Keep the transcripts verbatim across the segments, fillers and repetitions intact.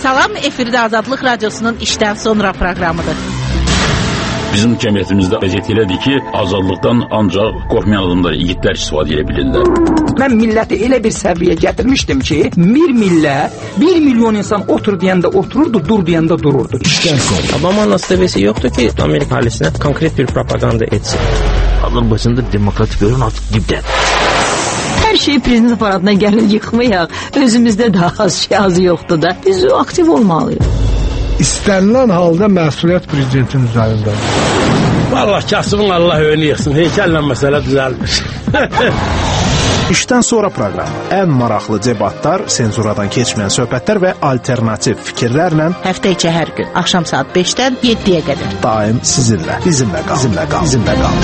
Salam, efirdə Azadlıq Radiosunun işdən sonra proqramıdır. Bizim cəmiyyətimizdə vəziyyət elədir ki, azadlıqdan ancaq qorxmayan adamlar, igidlər istifadə edə bilirlər. Mən milləti elə bir səviyyə gətirmişdim ki, bir millət, bir milyon insan otur deyəndə otururdu, dur deyəndə dururdu. İşdən sonra. Obama'nın astabesi yoktu ki, Amerika ailesine konkret bir propaganda etsin. Azərbaycanda demokratik görün artıq dibdədir. Hər şey prezident aparatına gəlir yıxmayaq. Özümüzdə də az şey az yoxdur da. Biz aktiv olmalıyıq. İstənilən halda məsuliyyət prezidentin üzərindədir. Vallahi kasımın Allah önü yıxsın. Heykəllə məsələ düzəlmiş. İşdən sonra proqramı. Ən maraqlı debatlar, senzuradan keçməyən söhbətlər və alternativ fikirlərlə Həftə içi hər gün axşam saat beşdən yeddiyə qədər daim sizinlə, bizimlə qal, bizimlə qal, bizimlə qal.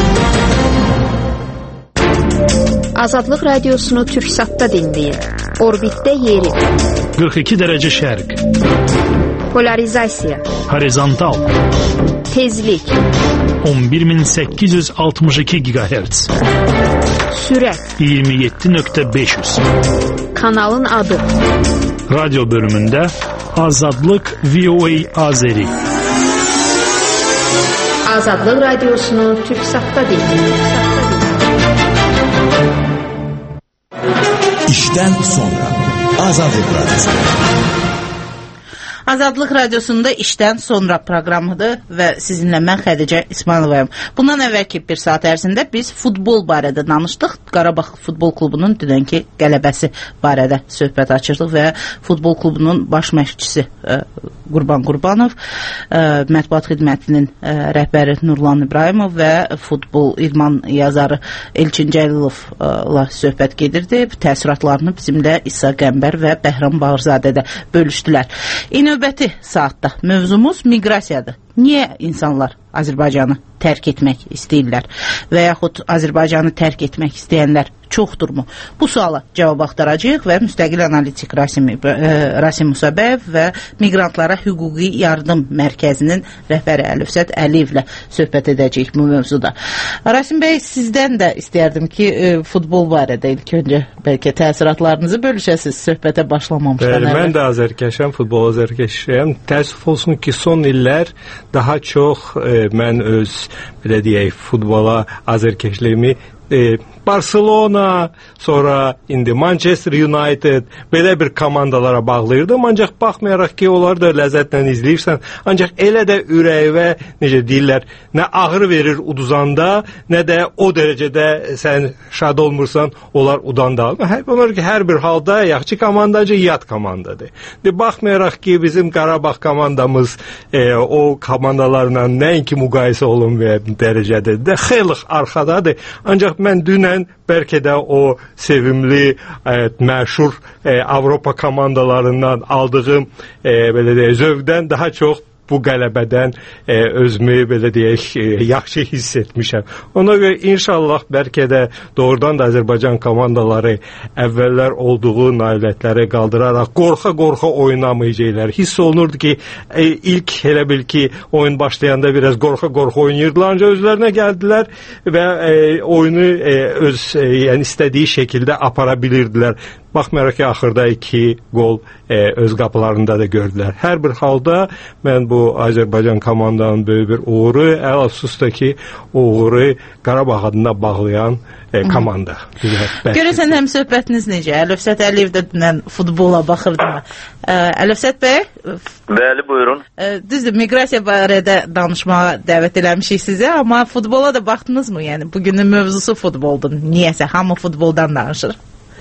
Azadlıq Radiosunu Türksatda dinləyin. Orbitdə yeri. qırx iki dərəcə şərq. Polarizasiya. Horizontal. Tezlik. on bir min səkkiz yüz altmış iki gigahertz. Sürət. iyirmi yeddi nöqtə beş yüz. Kanalın adı. Radyo bölümündə Azadlıq V O A Azeri. Azadlıq Radiosunu Türksatda dinləyin. İşdən sonra Azadlıq Radyosu. Azadlıq Radiosunda işdən sonra proqramıdır və sizinlə mən Xədicə İsmayılovayım. Bundan əvvəlki bir saat ərzində biz futbol barədə danışdıq. Qarabağ Futbol Klubunun dünənki qələbəsi barədə söhbət açırdıq və futbol klubunun baş məşqçisi ə, Qurban Qurbanov, ə, mətbuat xidmətinin ə, rəhbəri Nurlan İbrahimov və futbol idman yazarı Elçin Cəlilovla söhbət gedirdi. Təəssüratlarını bizimlə İsa Qəmbər və Bəhram Bağırzadə də bölüşdülər. Növbəti saatda mövzumuz miqrasiyadır. Niyə insanlar Azərbaycanı tərk etmək istəyirlər və yaxud Azərbaycanı tərk etmək istəyənlər çoxdurmu? Bu suala cavab axtaracağıq və müstəqil analitik Rasim, Rasim Musabəyev və Miqrantlara Hüquqi Yardım Mərkəzinin rəhbəri Əlifsət Əliyevlə söhbət edəcəyik bu mövzuda. Rasim bəy, sizdən də istəyərdim ki, futbol barədə ilk öncə bəlkə təəssüratlarınızı bölüşəsiz söhbətə başlamamışdan əvvəl. Mən də azərkeşəm, futbol azərkeşəm. Təəssüf olsun ki, son illər daha çox e, mən öz, belə deyək, futbola azərkeşliyimi e, Barcelona, sonra indi Manchester United, belə bir komandalara bağlayırdım. Ancaq baxmayaraq ki, onları da ləzzətlə izləyirsən, ancaq elə də ürəyivə, necə deyirlər, nə ağrı verir uduzanda, nə də o dərəcədə sən şad olmursan, onlar udanda. Onlar ki, hər bir halda yaxşı komandacı, yad komandadır. De, baxmayaraq ki, bizim Qarabağ komandamız e, o komandalarla nəinki müqayisə olunmayan dərəcədə də xeyli arxadadır. Ancaq mən dünən bəlkə də o sevimli, e, məşhur e, Avropa komandalarından aldığım e, belə deyək, zövqdən daha çox bu qələbədən e, özümü, belə deyək, e, yaxşı hiss etmişəm. Ona görə inşallah bəlkə də doğrudan da Azərbaycan komandaları əvvəllər olduğu nailiyyətləri qaldıraraq qorxa-qorxa oynamayacaqlar. Hiss olunurdu ki, e, ilk elə bil ki, oyun başlayanda biraz qorxa-qorxa oynayırdılar, ancaq özlərinə gəldilər və e, oyunu e, öz e, yəni istədiyi şəkildə apara bilirdilər. Baxmayaraq ki, axırda iki gol e, öz qapılarında da gördülər. Hər bir halda mən bu Azərbaycan komandanın böyük bir uğuru, əl-əfsusda ki, uğuru Qarabağ adına bağlayan e, komanda. Görəsən həm söhbətiniz necə? Əlifsət Əliyev də dünən futbola baxırdı mı? Əlifsət bəy? Bəli, buyurun. Düzdür, miqrasiya barədə danışmağa dəvət eləmişik sizə, amma futbola da baxdınızmı? Yəni, bugünün mövzusu futboldur. Niyəsə, hamı futboldan danışır.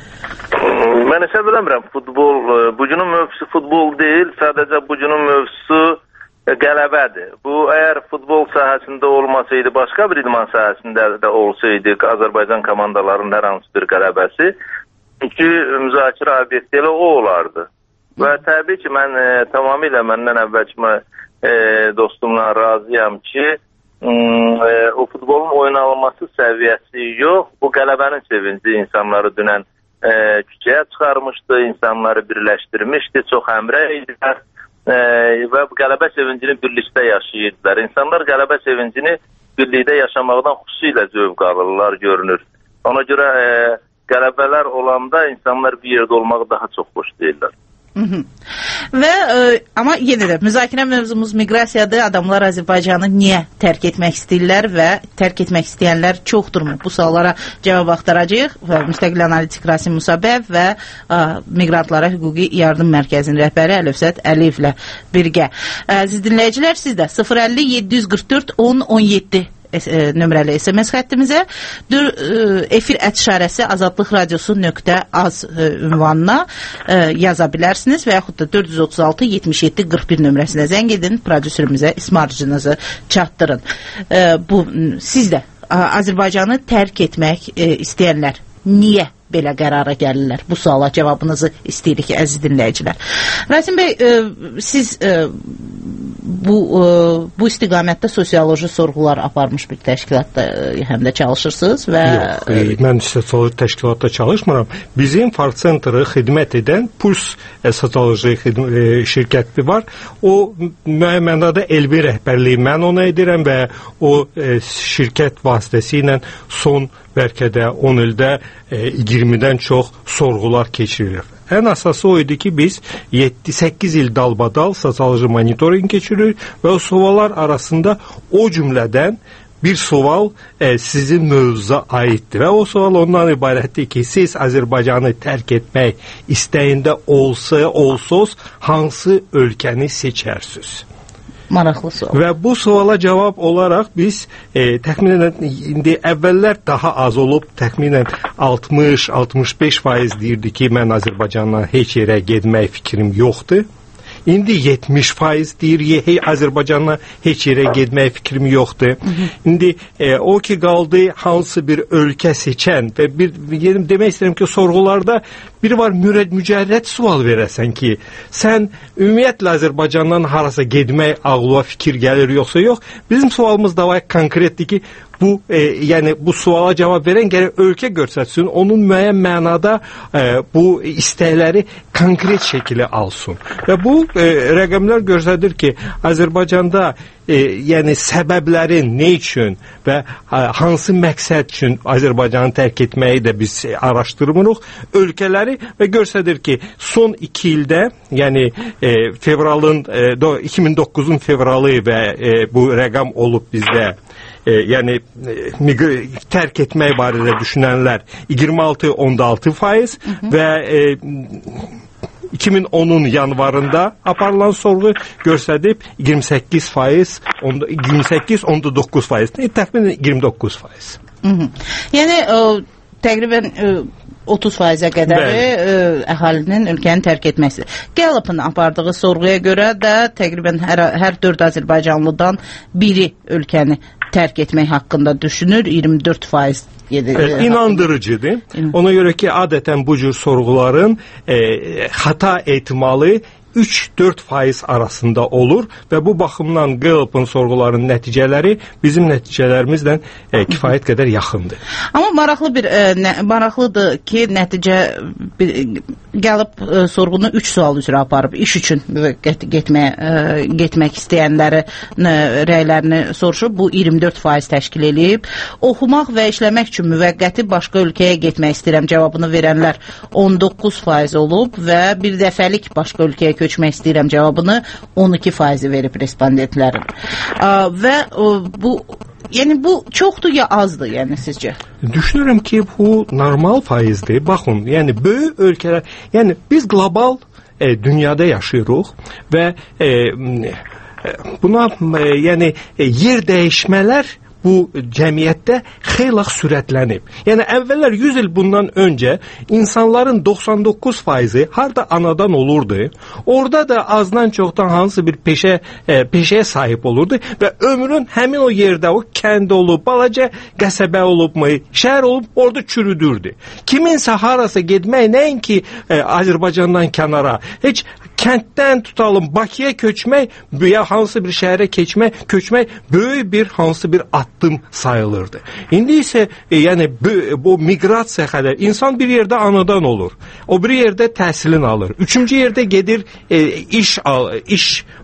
Mən isə bilmirəm, futbol, bugünün mövzusu futbol deyil, sadəcə bugünün mövzusu qələbədir. Bu, əgər futbol sahəsində olmasaydı, başqa bir idman sahəsində də olsaydı, Azərbaycan komandalarının hər hansı bir qələbəsi, çünki müzakirə obyekti elə o olardı. Və təbii ki, mən e, tamamilə məndən əvvəlki e, dostumla razıyam ki, e, o futbolun oynanılması səviyyəsi yox, bu qələbənin sevinci insanları dünən E, küçəyə çıxarmışdı, insanları birləşdirmişdi, çox həmrə idilər e, və bu qələbə sevincini birlikdə yaşayırdılar. İnsanlar qələbə sevincini birlikdə yaşamaqdan xüsusilə zövq alırlar, görünür. Ona görə e, qələbələr olanda insanlar bir yerdə olmağı daha çox xoşlayırlar. Hı -hı. Və e, amma yenə də müzakirə mövzumuz miqrasiyadır. Adamlar Azərbaycanı niyə tərk etmək istəyirlər və tərk etmək istəyənlər çoxdurmu? Bu suallara cavab axtaracağıq və müstəqil analitik Rasim Musabəv və ə, Miqrantlara Hüquqi Yardım Mərkəzinin rəhbəri Əlövsət Əliyevlə birgə. Əziz dinləyicilər, siz də sıfır əlli yeddi yüz qırx dörd on on yeddi nömrəli S M S xəttimizə efir ət işarəsi azadlıq radiosu nöqtə az ünvanına yaza bilərsiniz və yaxud da dörd yüz otuz altı yetmiş yeddi qırx bir nömrəsinə zəng edin, prodüserimizə ismarcınızı çatdırın. Bu, siz də Azərbaycanı tərk etmək istəyənlər niyə belə qərara gəlirlər? Bu suala cavabınızı istəyirik, əziz dinləyicilər. Rasim bəy, e, siz e, bu e, bu istiqamətdə sosioloji sorğular aparmış bir təşkilatda e, həm də çalışırsınız və... Yox, e, mən sosioloji təşkilatda çalışmıram. Bizim Far Center'ı xidmət edən Puls e, sosioloji e, şirkəti var. O müəyyən mənada elmi rəhbərliyi mən ona edirəm və o e, şirkət vasitəsilə son bəlkə də on ildə e, iyirmidən çox sorğular keçirilir. Ən əsası o idi ki, biz yeddi səkkiz il dalbadal sosioloji monitorinq keçiririk və o suallar arasında o cümlədən bir sual e, sizin mövzuza aiddir və o sual ondan ibarətdir ki, siz Azərbaycanı tərk etmək istəyində olsa, olsuz, hansı ölkəni seçərsiniz? Maraqlı sual. Və bu suala cavab olaraq biz e, təxminən indi əvvəllər daha az olub, təxminən altmış altmış beş faiz deyirdi ki, mən Azərbaycandan heç yerə getmək fikrim yoxdur. İndi yetmiş faiz deyir, hey, Azərbaycandan heç yerə getmək fikrim yoxdur. İndi e, o ki qaldı hansı bir ölkə seçən və bir, bir demək istəyirəm ki, sorğularda bir var mücərrəd sual verəsən ki, sən ümumiyyətlə Azərbaycandan harasa getmək ağlıma fikir gəlir yoxsa yox. Bizim sualımız da var konkretdir ki, bu e, yəni bu suala cavab verən gərək ölkə göstərsin, onun müəyyən mənada e, bu istəkləri konkret şəkildə alsın. Və bu e, rəqəmlər göstərir ki, Azərbaycanda e, yəni səbəblərin nə üçün və e, hansı məqsəd üçün Azərbaycanı tərk etməyi də biz e, araşdırmırıq ölkələri və göstərir ki, son iki ildə, yəni e, fevralın e, do, iki min doqquzun fevralı və e, bu rəqəm olub bizdə. E, yəni e, tərk etmək barədə düşünənlər iyirmi altı on altı faiz və e, iki min onun yanvarında aparılan sorğu göstərib iyirmi səkkiz faiz, iyirmi səkkiz on doqquz faiz, e, təxminən iyirmi doqquz faiz. Hı -hı. Yəni o, təqribən o, otuz faizə qədər əhalinin ölkəni tərk etməsi. Gallup'un apardığı sorğuya görə də təqribən hər, hər dörd Azərbaycanlıdan biri ölkəni tərk etmək haqqında düşünür, iyirmi dörd faiz Evet, inandırıcıdır. Ona görə ki, adətən bu cür sorğuların e, xata ehtimalı üç dörd faiz arasında olur və bu baxımdan Gallup'un sorğularının nəticələri bizim nəticələrimizdən e, kifayət qədər yaxındır. Amma maraqlı bir e, nə, maraqlıdır ki, nəticə bir, Gallup e, sorğunu üç sual üzrə aparıb iş üçün get, getməyə, e, getmək istəyənləri e, rəylərini soruşub. Bu iyirmi dörd faiz təşkil edib. Oxumaq və işləmək üçün müvəqqəti başqa ölkəyə getmək istəyirəm cavabını verənlər on doqquz faiz olub və bir dəfəlik başqa ölkəyə köçmək istəyirəm cavabını on iki faizi verib respondentlərin. Və bu, yəni bu çoxdur ya azdır, yəni sizcə? Düşünürəm ki, bu normal faizdir. Baxın, yəni böyük ölkələr, yəni biz qlobal e, dünyada yaşayırıq və e, buna e, yəni e, yer dəyişmələr bu cəmiyyətdə xeyli sürətlənib. Yəni əvvəllər yüz il bundan öncə insanların doxsan doqquz faizi harda anadan olurdu. Orada da azdan çoxdan hansı bir peşə e, peşəyə sahib olurdu və ömrün həmin o yerdə o kənd olub, balaca qəsəbə olubmu, şəhər olub, orada çürüdürdü. Kiminsə harasa getmək nəinki e, Azərbaycandan kənara, heç kənddən tutalım Bakıya köçmək ya hansı bir şəhərə keçmək, köçmək böyük bir hansı bir addım sayılırdı. İndi isə e, yəni bu, bu miqrasiya xədə insan bir yerdə anadan olur. O bir yerdə təhsilini alır. Üçüncü yerdə gedir e, iş al, iş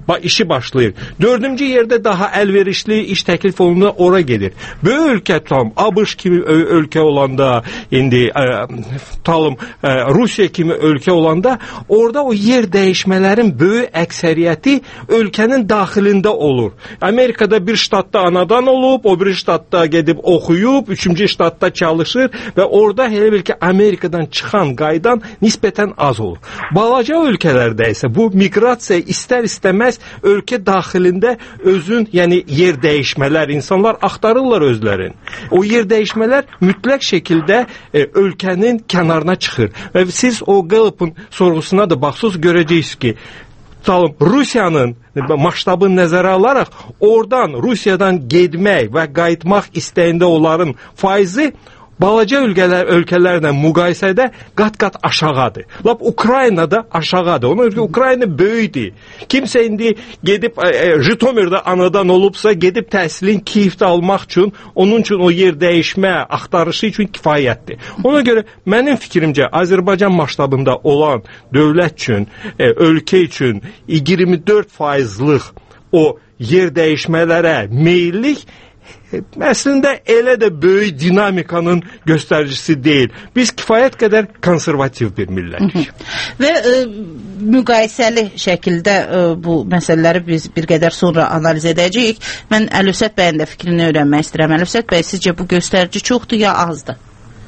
işi başlayır. Dördüncü yerdə daha əlverişli iş təklif olunduğunda ora gedir. Böyük ölkə tutalım, ABŞ kimi ölkə olanda, indi ə, tutalım ə, Rusiya kimi ölkə olanda, orada o yer dəyişmələrin böyük əksəriyyəti ölkənin daxilində olur. Amerikada bir ştatda anadan olub, o bir ştatda gedib oxuyub, üçüncü ştatda çalışır və orada elə bil ki, Amerikadan çıxan qaydan nisbətən az olur. Balaca ölkələrdə isə bu miqrasiya istər-istəməz ölkə daxilində özün, yəni yer dəyişmələr, insanlar axtarırlar özlərin. O yer dəyişmələr mütləq şəkildə e, ölkənin kənarına çıxır. Və siz o Gallup'un sorğusuna da baxsınız, görəcəksiniz ki, tutalım, Rusiyanın maştabını nəzərə alaraq, oradan, Rusiyadan gedmək və qayıtmaq istəyində onların faizi balaca ölkələr, ölkələrlə müqayisədə qat-qat aşağıdır. Lap Ukraynada aşağıdır. Onun üçün Ukrayna böyükdür. Kimsə indi gedib e, Jitomirdə anadan olubsa, gedib təhsilin Kiyevdə almaq üçün, onun üçün o yer dəyişmə axtarışı üçün kifayətdir. Ona görə mənim fikrimcə Azərbaycan maştabında olan dövlət üçün, e, ölkə üçün iyirmi dörd faizlik o yer dəyişmələrə meyillik əslində elə də böyük dinamikanın göstəricisi deyil. Biz kifayət qədər konservativ bir millətik. Və e, müqayisəli şəkildə e, bu məsələləri biz bir qədər sonra analiz edəcəyik. Mən Əlifsət bəyin də fikrini öyrənmək istəyirəm. Əlifsət bəy, sizcə bu göstərici çoxdur ya azdır?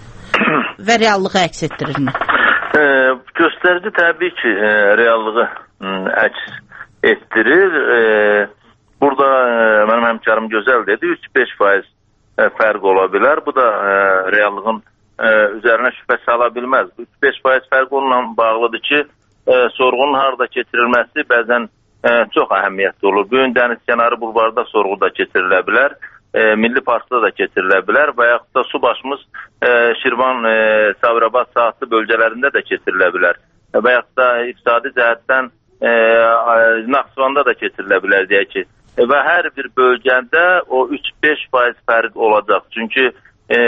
Və reallığı əks etdirirmi? E, göstərici təbii ki, e, reallığı e, əks etdirir. E, Burada e, mənim həmkarım gözəl dedi, üç beş faiz e, fərq ola bilər. Bu da e, reallığın e, üzərinə şübhə sala bilməz. üç beş faiz fərq onunla bağlıdır ki, e, sorğunun harada keçirilməsi bəzən e, çox əhəmiyyətli olur. Böyün dəniz kənarı bulvarda sorğu da keçirilə bilər, e, Milli Parkda da keçirilə bilər və yaxud da su başımız e, Şirvan, e, Sabirabad saatlı bölgələrində də keçirilə bilər. E, və yaxud da iqtisadi cəhətdən e, Naxçıvanda da keçirilə bilər deyək ki. Və hər bir bölgədə o üç beş faiz fərq olacaq. Çünki e,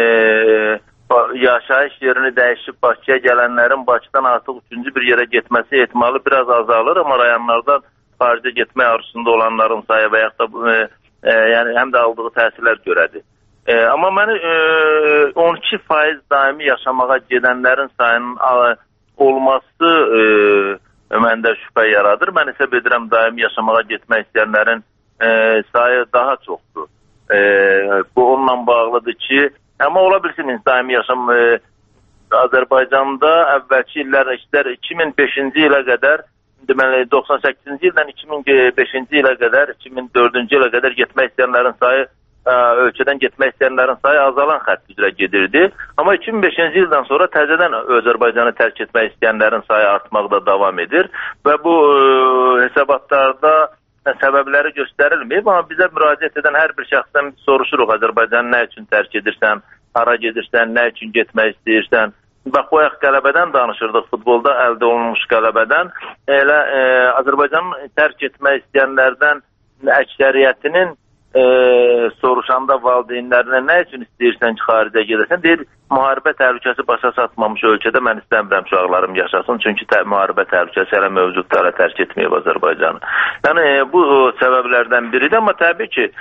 yaşayış yerini dəyişib Bakıya gələnlərin Bakıdan artıq üçüncü bir yerə getməsi ehtimalı biraz azalır, amma rayonlardan xaricə getmək arzusunda olanların sayı və yaxud da e, e, yəni həm də aldığı təsirlər görədir. E, amma məni e, on iki faiz daimi yaşamağa gedənlərin sayının a, olması e, məndə şübhə yaradır. Mən hesab edirəm daimi yaşamağa getmək istəyənlərin E, sayı daha çoxdur. E, bu onunla bağlıdır ki, amma ola bilsin daimi yaşam e, Azərbaycanda əvvəlki illər, işlər iki min beşinci ilə qədər, deməli doxsan səkkizinci ildən iki min beşinci ilə qədər, iki min dördüncü ilə qədər getmək istəyənlərin sayı, e, ölkədən getmək istəyənlərin sayı azalan xətt üzrə gedirdi. Amma iki min beşinci ildən sonra təzədən Azərbaycanı tərk etmək istəyənlərin sayı artmaqda davam edir və bu e, hesabatlarda səbəbləri göstərilməyib, amma bizə müraciət edən hər bir şəxsdən soruşuruq, Azərbaycanı nə üçün tərk edirsən, hara gedirsən, nə üçün getmək istəyirsən. Bax, bu ayaq qələbədən danışırdıq, futbolda əldə olunmuş qələbədən. Elə e, Azərbaycanı tərk etmək istəyənlərdən əksəriyyətinin e, soruşanda valideynlərinə nə üçün istəyirsən ki, xaricə gedəsən, deyir, müharibə təhlükəsi başa çatmamış ölkədə mən istəmirəm uşaqlarım yaşasın, çünki tə müharibə təhlükəsi hələ mövcuddur, hələ tərk etməyib Azərbaycanı. Yəni, e, bu səbəblərdən biridir, amma təbii ki,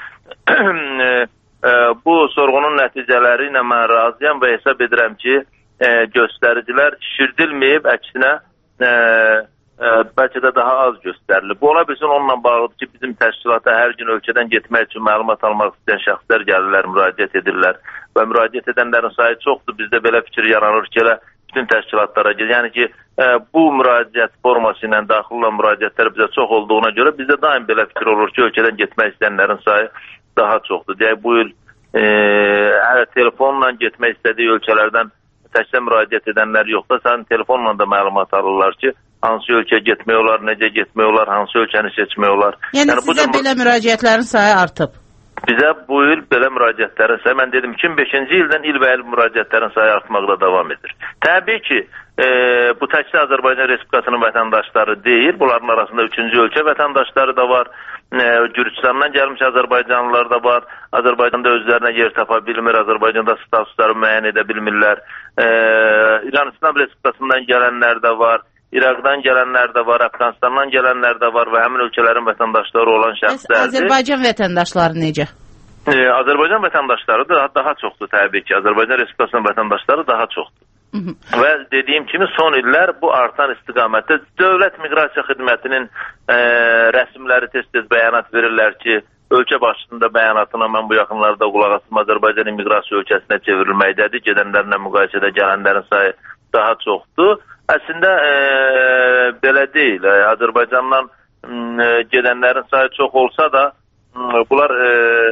e, e, bu sorğunun nəticələri ilə mən razıyam və hesab edirəm ki, e, göstəricilər şişirdilməyib, əksinə e, e, bəlkə də daha az göstərilir. Bu ola bilsin onunla bağlıdır ki, bizim təşkilata hər gün ölkədən getmək üçün məlumat almaq istəyən şəxslər gəlirlər, müraciət edirlər və müraciət edənlərin sayı çoxdur. Bizdə belə fikir yaranır ki, elə bütün təşkilatlara gedir. Yəni ki, e, bu müraciət forması ilə daxil olan müraciətlər bizə çox olduğuna görə bizdə daim belə fikir olur ki, ölkədən getmək istəyənlərin sayı daha çoxdur. Deyək, bu il e, telefonla getmək istədiyi ölkələrdən təkcə müraciət edənlər yoxdur. Sən telefonla da məlumat alırlar ki, hansı ölkəyə getmək olar, necə getmək olar, hansı ölkəni seçmək olar. Yəni, yəni sizə belə müraciətlərin sayı artıb? Bizə bu il belə müraciətlərin sayı, mən dedim iki min beşinci ildən il və il müraciətlərin sayı artmaqda davam edir. Təbii ki, e, bu təkcə Azərbaycan Respublikasının vətəndaşları deyil, bunların arasında üçüncü ölkə vətəndaşları da var, e, Gürcüstandan gəlmiş Azərbaycanlılar da var, Azərbaycanda özlərinə yer tapa bilmir, Azərbaycanda statusları müəyyən edə bilmirlər, e, İran İslam Respublikasından gələnlər də var. İraqdan gələnlər də var, Əfqanistandan gələnlər də var və həmin ölkələrin vətəndaşları olan şəxslərdir. Azərbaycan vətəndaşları necə? Ee, Azərbaycan vətəndaşları da daha çoxdur təbii ki. Azərbaycan Respublikasının vətəndaşları daha çoxdur. Hı -hı. Və dediyim kimi son illər bu artan istiqamətdə Dövlət Miqrasiya Xidmətinin e, rəsmiləri tez-tez bəyanat verirlər ki, ölkə başçısının da bəyanatına mən bu yaxınlarda qulaq asım, Azərbaycan immiqrasiya ölkəsinə çevrilməkdədir. Gedənlərlə müqayisədə gələnlərin sayı daha çoxdur. Əslində e, belə deyil. E, Azərbaycandan e, gedənlərin sayı çox olsa da e, bunlar e,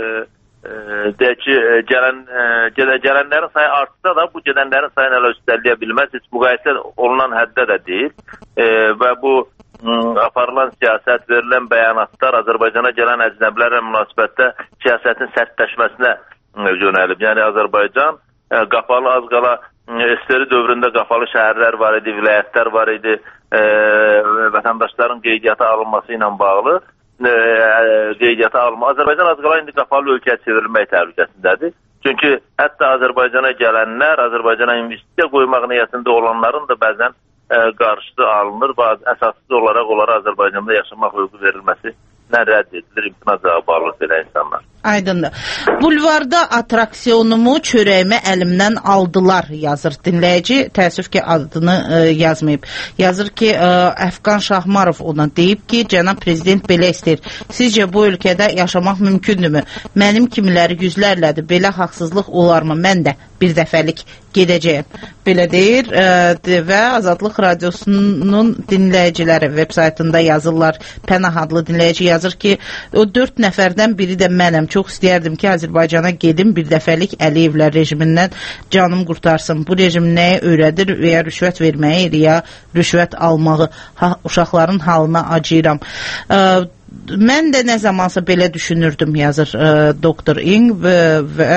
e, deyək ki, gələn, e, gələnlərin sayı artsa da bu gedənlərin sayını hələ üstəlləyə bilməz. Heç müqayisə olunan həddə də deyil. E, və bu e, aparılan siyasət, verilən bəyanatlar Azərbaycana gələn əcnəbilərlə münasibətdə siyasətin sərtləşməsinə e, yönəlib. Yəni Azərbaycan e, qapalı az qala S S R dövründə qapalı şəhərlər var idi, vilayətlər var idi, e, vətəndaşların qeydiyyata alınması ilə bağlı e, qeydiyyata alınma. Azərbaycan az qala indi qapalı ölkəyə çevrilmək təhlükəsindədir. Çünki hətta Azərbaycana gələnlər, Azərbaycana investisiya qoymaq niyyətində olanların da bəzən e, qarşısı alınır və əsassız olaraq onlara Azərbaycanda yaşamaq hüququ verilməsi nə rədd edilir, imtina cavabı alır belə insanlar. Aydındır. Bulvarda atraksiyonumu, çörəyimi əlimdən aldılar, yazır dinləyici. Təəssüf ki, adını e, yazmayıb. Yazır ki, e, Əfqan Şahmarov ona deyib ki, cənab prezident belə istəyir. Sizcə bu ölkədə yaşamaq mümkündürmü? Mənim kimiləri yüzlərlədir. Belə haqsızlıq olarmı? Mən də bir dəfəlik gedəcəyim. Belə deyir e, və Azadlıq Radiosunun dinləyiciləri web saytında yazırlar. Pənah adlı dinləyici yazır ki, o dörd nəfərdən biri də mənəm. Çox istəyərdim ki, Azərbaycana gedim, bir dəfəlik Əliyevlər rejimindən canım qurtarsın. Bu rejim nəyə öyrədir və ya rüşvət verməyi, ya rüşvət almağı, ha, uşaqların halına acıyıram. Ə, mən də nə zamansa belə düşünürdüm, yazır ə, doktor İng və, və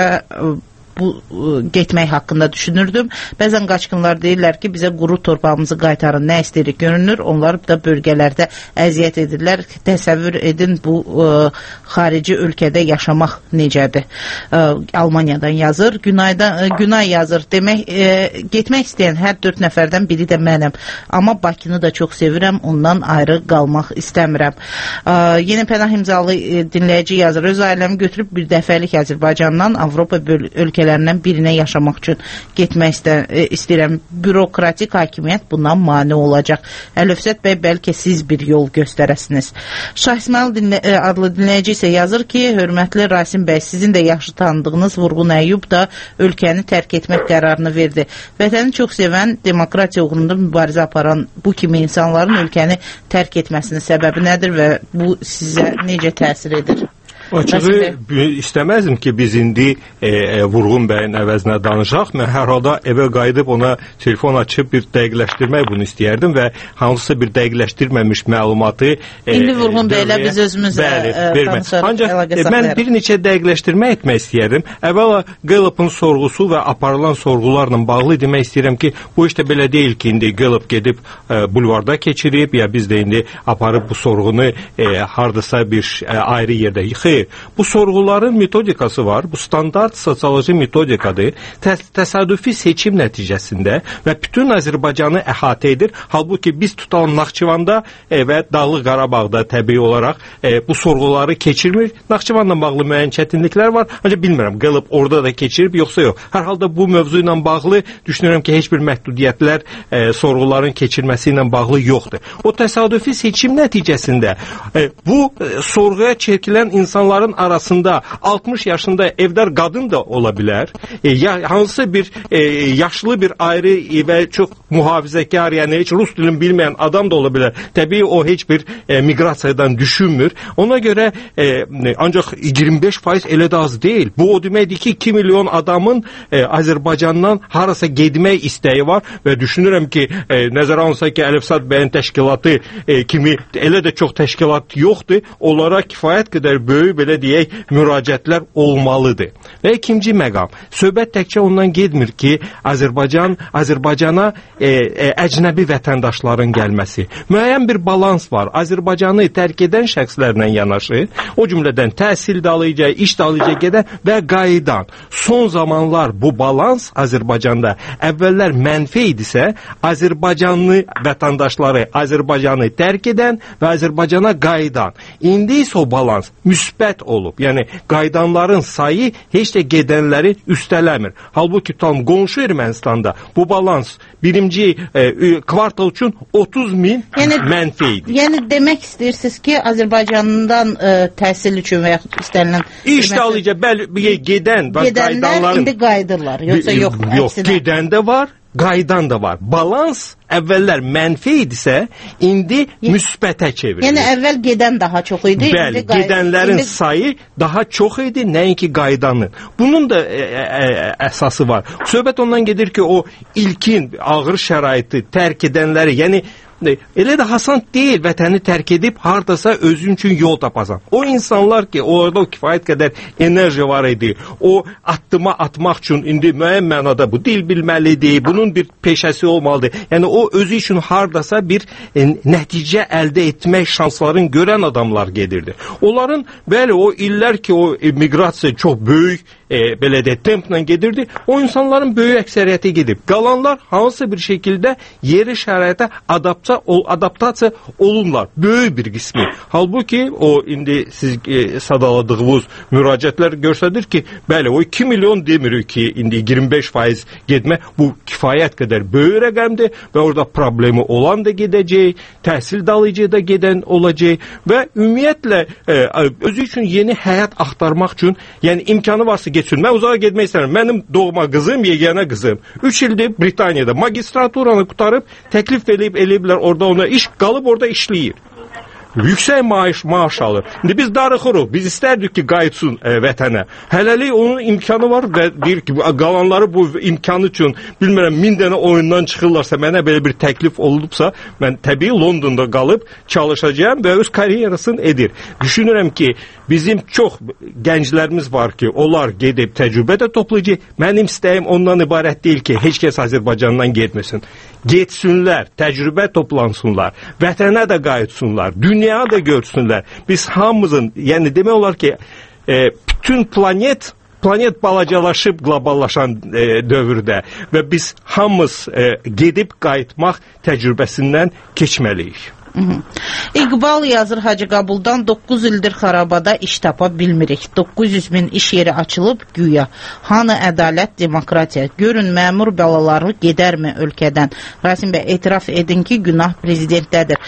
bu getmək haqqında düşünürdüm. Bəzən qaçqınlar deyirlər ki, bizə quru torpağımızı qaytarın, nə istəyirik görünür. Onlar da bölgələrdə əziyyət edirlər. Təsəvvür edin bu ə, xarici ölkədə yaşamaq necədir. Ə, Almaniyadan yazır. Günaydan, ə, Günay yazır. Demək, ə, getmək istəyən hər dörd nəfərdən biri də mənəm. Amma Bakını da çox sevirəm. Ondan ayrı qalmaq istəmirəm. Ə, Yeni Pənah imzalı ə, dinləyici yazır. Öz ailəmi götürüb bir dəfəlik Azərbaycandan Avropa ölkələrində birinə yaşamaq üçün getmək istə, istəyirəm. Bürokratik hakimiyyət bundan mane olacaq. Əlövsət bəy, bəlkə siz bir yol göstərəsiniz. Şah İsmail dinlə, adlı dinləyici isə yazır ki, hörmətli Rasim bəy, sizin də yaxşı tanıdığınız Vurğun Əyyub da ölkəni tərk etmək qərarını verdi. Vətəni çox sevən, demokratiya uğrunda mübarizə aparan bu kimi insanların ölkəni tərk etməsinin səbəbi nədir və bu sizə necə təsir edir? Açığı istəməzdim ki, biz indi e, Vurğun bəyin əvəzinə danışaq. Mən hər halda evə qayıdıb ona telefon açıb bir dəqiqləşdirmək bunu istəyərdim və hansısa bir dəqiqləşdirməmiş məlumatı e, İndi Vurğun bəylə biz özümüz bəli, vermək. Ancaq e, mən bir neçə dəqiqləşdirmə etmək istəyərdim. Əvvəla Qəlopun sorğusu və aparılan sorğularla bağlı demək istəyirəm ki, bu işdə belə deyil ki, indi Qəlop gedib e, bulvarda keçirib, ya biz də indi aparıb bu sorğunu e, hardasa bir e, ayrı yerdə yıxıb. Bu sorğuların metodikası var. Bu standart sosioloji metodikadır. Təs təsadüfi seçim nəticəsində və bütün Azərbaycanı əhatə edir. Halbuki biz tutalım Naxçıvanda e, və Dağlıq Qarabağda təbii olaraq e, bu sorğuları keçirmir. Naxçıvanla bağlı müəyyən çətinliklər var. Ancaq bilmirəm, Qəlib orada da keçirib yoxsa yox. Hər halda bu mövzu ilə bağlı düşünürəm ki, heç bir məhdudiyyətlər e, sorğuların keçirməsi ilə bağlı yoxdur. O təsadüfi seçim nəticəsində e, bu e, sorğuya çəkilən insanlar arasında altmış yaşında evdar qadın da ola bilər. E, ya, hansısa bir e, yaşlı bir ayrı e, və çox mühafizəkar, yəni heç Rus dilini bilməyən adam da ola bilər. Təbii o heç bir e, miqrasiyadan düşünmür. Ona görə e, ancaq iyirmi beş faiz elə də az deyil. Bu o deməkdir ki, iki milyon adamın e, Azərbaycandan harasa getmək istəyi var və düşünürəm ki, e, nəzərə alınsa ki, Əlifsat bəyin təşkilatı e, kimi elə də çox təşkilat yoxdur. Onlara kifayət qədər böyük belə deyək, müraciətlər olmalıdır. Və ikinci məqam, söhbət təkcə ondan getmir ki, Azərbaycan, Azərbaycana e, e, əcnəbi vətəndaşların gəlməsi. Müəyyən bir balans var. Azərbaycanı tərk edən şəxslərlə yanaşı, o cümlədən təhsil də alacaq, iş də alacaq gedən və qayıdan. Son zamanlar bu balans Azərbaycanda əvvəllər mənfi idisə, Azərbaycanlı vətəndaşları Azərbaycanı tərk edən və Azərbaycana qayıdan. İndi isə o balans müsbət olub. Yəni, qayıdanların sayı heç də gedənləri üstələmir. Halbuki tam qonşu Ermənistanda bu balans birinci e, kvartal üçün otuz min yəni, mənfi idi. Yəni, demək istəyirsiniz ki, Azərbaycandan e, təhsil üçün və yaxud istənilən... İşdə alacaq, bəli, gedən və qayıdanların... indi qayıdırlar, yoxsa yox? Yox, gedən də var, qayıdan da var. Balans əvvəllər mənfi idisə, indi müsbətə çevrilir. Yəni, əvvəl gedən daha çox idi. Bəli, gedənlərin indi... sayı daha çox idi, nəinki qayıdanın. Bunun da ə, ə, əsası var. Söhbət ondan gedir ki, o ilkin ağır şəraiti tərk edənləri, yəni elə də hasan deyil vətəni tərk edib hardasa özün üçün yol tapasan. O insanlar ki, orada o kifayət qədər enerji var idi. O atdıma atmaq üçün indi müəyyən mənada bu dil bilməlidir, bunun bir peşəsi olmalıdır. Yəni o özü üçün hardasa bir e, nəticə əldə etmək şansların görən adamlar gedirdi. Onların bəli o illər ki, o e, miqrasiya çox böyük e, belə də templə gedirdi. O insanların böyük əksəriyyəti gedib. Qalanlar hansı bir şəkildə yeri şəraitə adaptasiya Ol, adaptasiya olunlar. Böyük bir qismi. Halbuki o indi siz e, sadaladığınız müraciətlər göstərir ki, bəli o iki milyon demirik ki, indi iyirmi beş faiz getmə bu kifayət qədər böyük rəqəmdir və orada problemi olan da gedəcək, təhsil dalıcı da gedən olacaq və ümumiyyətlə e, özü üçün yeni həyat axtarmaq üçün, yəni imkanı varsa getsin. Mən uzağa getmək istəyirəm. Mənim doğma qızım, yeganə qızım üç ildir Britaniyada magistraturanı qutarıb təklif eləyib eləyiblər orada ona iş qalıb orada işləyir. Yüksək maaş, maaş alır. İndi biz darıxırıq. Biz istərdik ki, qayıtsın e, vətənə. Hələlik onun imkanı var və deyir ki, qalanları bu imkanı üçün, bilmirəm, min dənə oyundan çıxırlarsa, mənə belə bir təklif olubsa, mən təbii Londonda qalıb çalışacağım və öz karyerasını edir. Düşünürəm ki, bizim çox gənclərimiz var ki, onlar gedib təcrübə də toplayacaq. Mənim istəyim ondan ibarət deyil ki, heç kəs Azərbaycandan getməsin. Getsinlər, təcrübə toplansınlar, vətənə də qayıtsınlar, dünya da görsünlər. Biz hamımızın, yəni demək olar ki, e, bütün planet planet balacalaşıb qloballaşan e, dövrdə və biz hamımız e, gedib qayıtmaq təcrübəsindən keçməliyik. İqbal yazır Hacı Qabuldan, doqquz ildir xarabada iş tapa bilmirik. doqquz yüz min iş yeri açılıb güya. Hanı ədalət, demokratiya? Görün, məmur bəlaları gedərmi ölkədən? Rasim bəy, etiraf edin ki, günah prezidentdədir.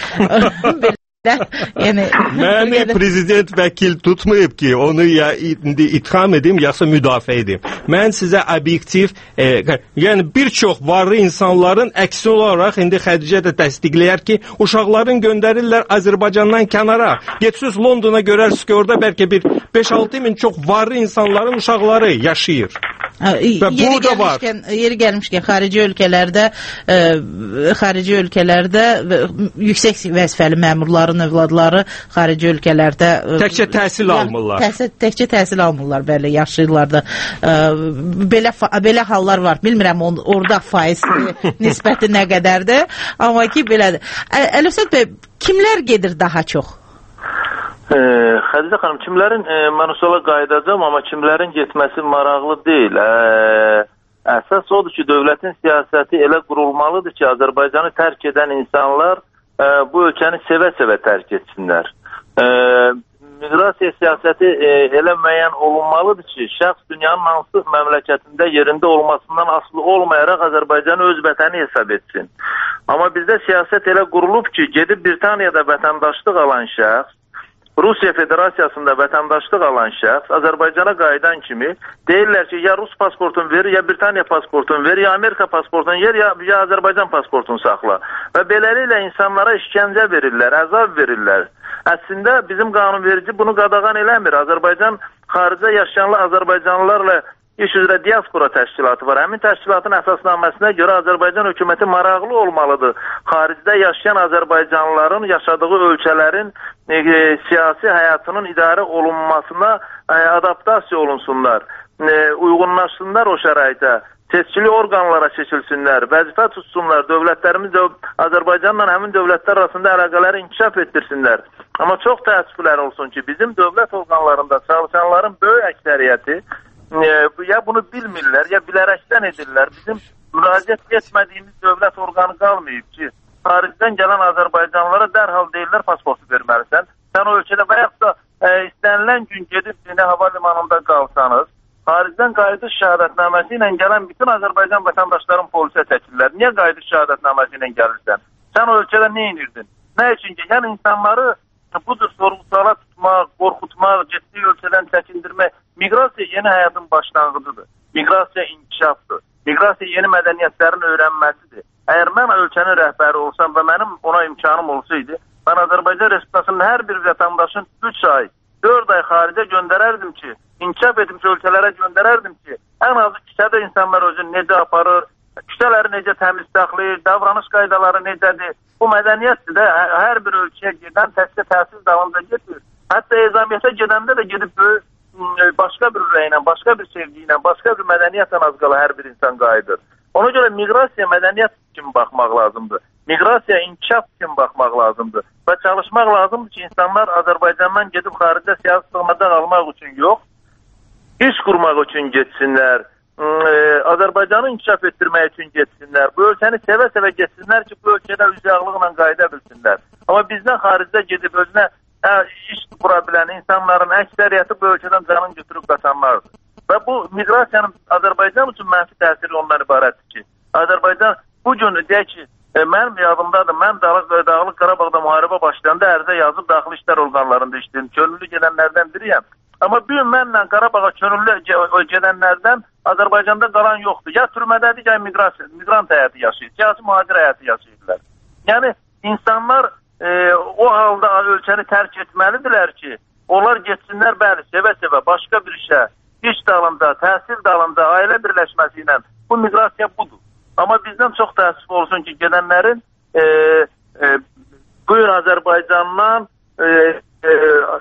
Yəni, məni prezident vəkil tutmayıb ki, onu ya indi itham edim, yasa müdafiə edim. Mən sizə obyektiv, e, yəni bir çox varlı insanların əksi olaraq indi Xədicə də təsdiqləyər ki, uşaqların göndərirlər Azərbaycandan kənara. Getsiniz Londona görərsiniz ki, orada bəlkə bir beş altı min çox varlı insanların uşaqları yaşayır. Və yeri gəlmişkən, yeri gəlmişkən xarici ölkələrdə e, xarici ölkələrdə yüksək vəzifəli məmurların övladları xarici ölkələrdə e, təkcə təhsil ya, almırlar. Təhsil, təkcə təhsil almırlar, bəli, yaşayırlar da. E, belə belə hallar var. Bilmirəm on, orada faiz nisbəti nə qədərdir, amma ki belədir. Əlifsət bəy, kimlər gedir daha çox? E, Xədicə xanım, kimlərin e, mən usala qayıdacağım, amma kimlərin getməsi maraqlı deyil. E, əsas odur ki, dövlətin siyasəti elə qurulmalıdır ki, Azərbaycanı tərk edən insanlar e, bu ölkəni sevə-sevə tərk etsinlər. E, miqrasiya siyasəti e, elə müəyyən olunmalıdır ki, şəxs dünyanın hansı məmləkətində yerində olmasından asılı olmayaraq Azərbaycanı öz vətəni hesab etsin. Amma bizdə siyasət elə qurulub ki, gedib Britaniyada vətəndaşlıq alan şəxs, Rusiya Federasiyasında vətəndaşlıq alan şəxs Azərbaycana qayıdan kimi deyirlər ki, ya Rus pasportunu ver, ya Britaniya pasportunu ver, ya Amerika pasportunu ver, ya, ya Azərbaycan pasportunu saxla. Və beləliklə insanlara işgəncə verirlər, əzab verirlər. Əslində bizim qanunverici bunu qadağan eləmir. Azərbaycan xaricdə yaşayanlar Azərbaycanlılarla İş üzrə diaspora təşkilatı var. Həmin təşkilatın əsasnaməsinə görə Azərbaycan hökuməti maraqlı olmalıdır. Xaricdə yaşayan Azərbaycanlıların yaşadığı ölkələrin e, siyasi həyatının idarə olunmasına e, adaptasiya olunsunlar. E, uyğunlaşsınlar o şəraitə. Seçkili orqanlara seçilsinlər, vəzifə tutsunlar, dövlətlərimiz də Azərbaycanla həmin dövlətlər arasında əlaqələri inkişaf etdirsinlər. Amma çox təəssüflər olsun ki, bizim dövlət orqanlarında çalışanların böyük əksəriyyəti e, ya bunu bilmirlər, ya bilərəkdən edirlər. Bizim müraciət etmədiyimiz dövlət orqanı qalmayıb ki, xaricdən gələn Azərbaycanlılara dərhal deyirlər pasportu verməlisən. Sən o ölkədə və yaxud da e, istənilən gün gedib yine hava limanında qalsanız, xaricdən qayıdış şəhadətnaməsi ilə gələn bütün Azərbaycan vətəndaşların polisə çəkirlər. Niyə qayıdış şəhadətnaməsi ilə gəlirsən? Sən o ölkədə nə edirdin? Nə üçün ki, yəni insanları budur sorğu-suala tutmaq, qorxutmaq, getdiyi ölkədən çəkindirmək. Miqrasiya yeni həyatın başlanğıcıdır. Miqrasiya inkişafdır. Miqrasiya yeni mədəniyyətlərin öyrənməsidir. Əgər mən ölkənin rəhbəri olsam və mənim ona imkanım olsaydı, mən Azərbaycan Respublikasının hər bir vətəndaşın üç ay, dörd ay xaricə göndərərdim ki, inkişaf etmiş ölkələrə göndərərdim ki, ən azı küçədə insanlar özünü necə aparır, küçələri necə təmiz saxlayır, davranış qaydaları necədir. Bu mədəniyyətdir də hər bir ölkəyə gedən təkcə təhsil dalında gedir. Hətta ezamiyyətə gedəndə də gedib böyük, başqa bir ürəklə, başqa bir sevgi ilə, başqa bir mədəniyyətlə az qala hər bir insan qayıdır. Ona görə miqrasiya mədəniyyət kimi baxmaq lazımdır. Miqrasiya inkişaf kimi baxmaq lazımdır. Və çalışmaq lazımdır ki, insanlar Azərbaycandan gedib xaricdə siyasi sığınacaq almaq üçün yox, iş qurmaq üçün getsinlər, Azərbaycanı inkişaf etdirmək üçün getsinlər, bu ölkəni sevə-sevə getsinlər ki, bu ölkədə üzraqlıqla qayıda bilsinlər. Amma bizdən xaricdə gedib özünə ə, iş qura bilən insanların əksəriyyəti bu ölkədən canını götürüb qaçanlardır. Və bu miqrasiyanın Azərbaycan üçün mənfi təsiri ondan ibarətdir ki, Azərbaycan bu gün deyək ki, e, mənim yadımdadır, mən Dağlıq, Dağlıq Qarabağda müharibə başlayanda ərizə yazıb daxili işlər orqanlarında işləyim, könüllü gedənlərdən biriyəm. Amma bir gün mənlə Qarabağa könüllü gedənlərdən Azərbaycanda qalan yoxdur. Ya türmədədir, ya miqrasiya, miqrant həyatı yaşayır, siyasi mühacir həyatı yaşayırlar. Yəni, insanlar e, o halda ölkəni tərk etməlidirlər ki, onlar getsinlər, bəli, sevə-sevə, başqa bir işə, iş dalında, təhsil dalında, ailə birləşməsi ilə bu miqrasiya budur. Amma bizdən çox təəssüf olsun ki, gedənlərin e, e, buyur Azərbaycandan e, e,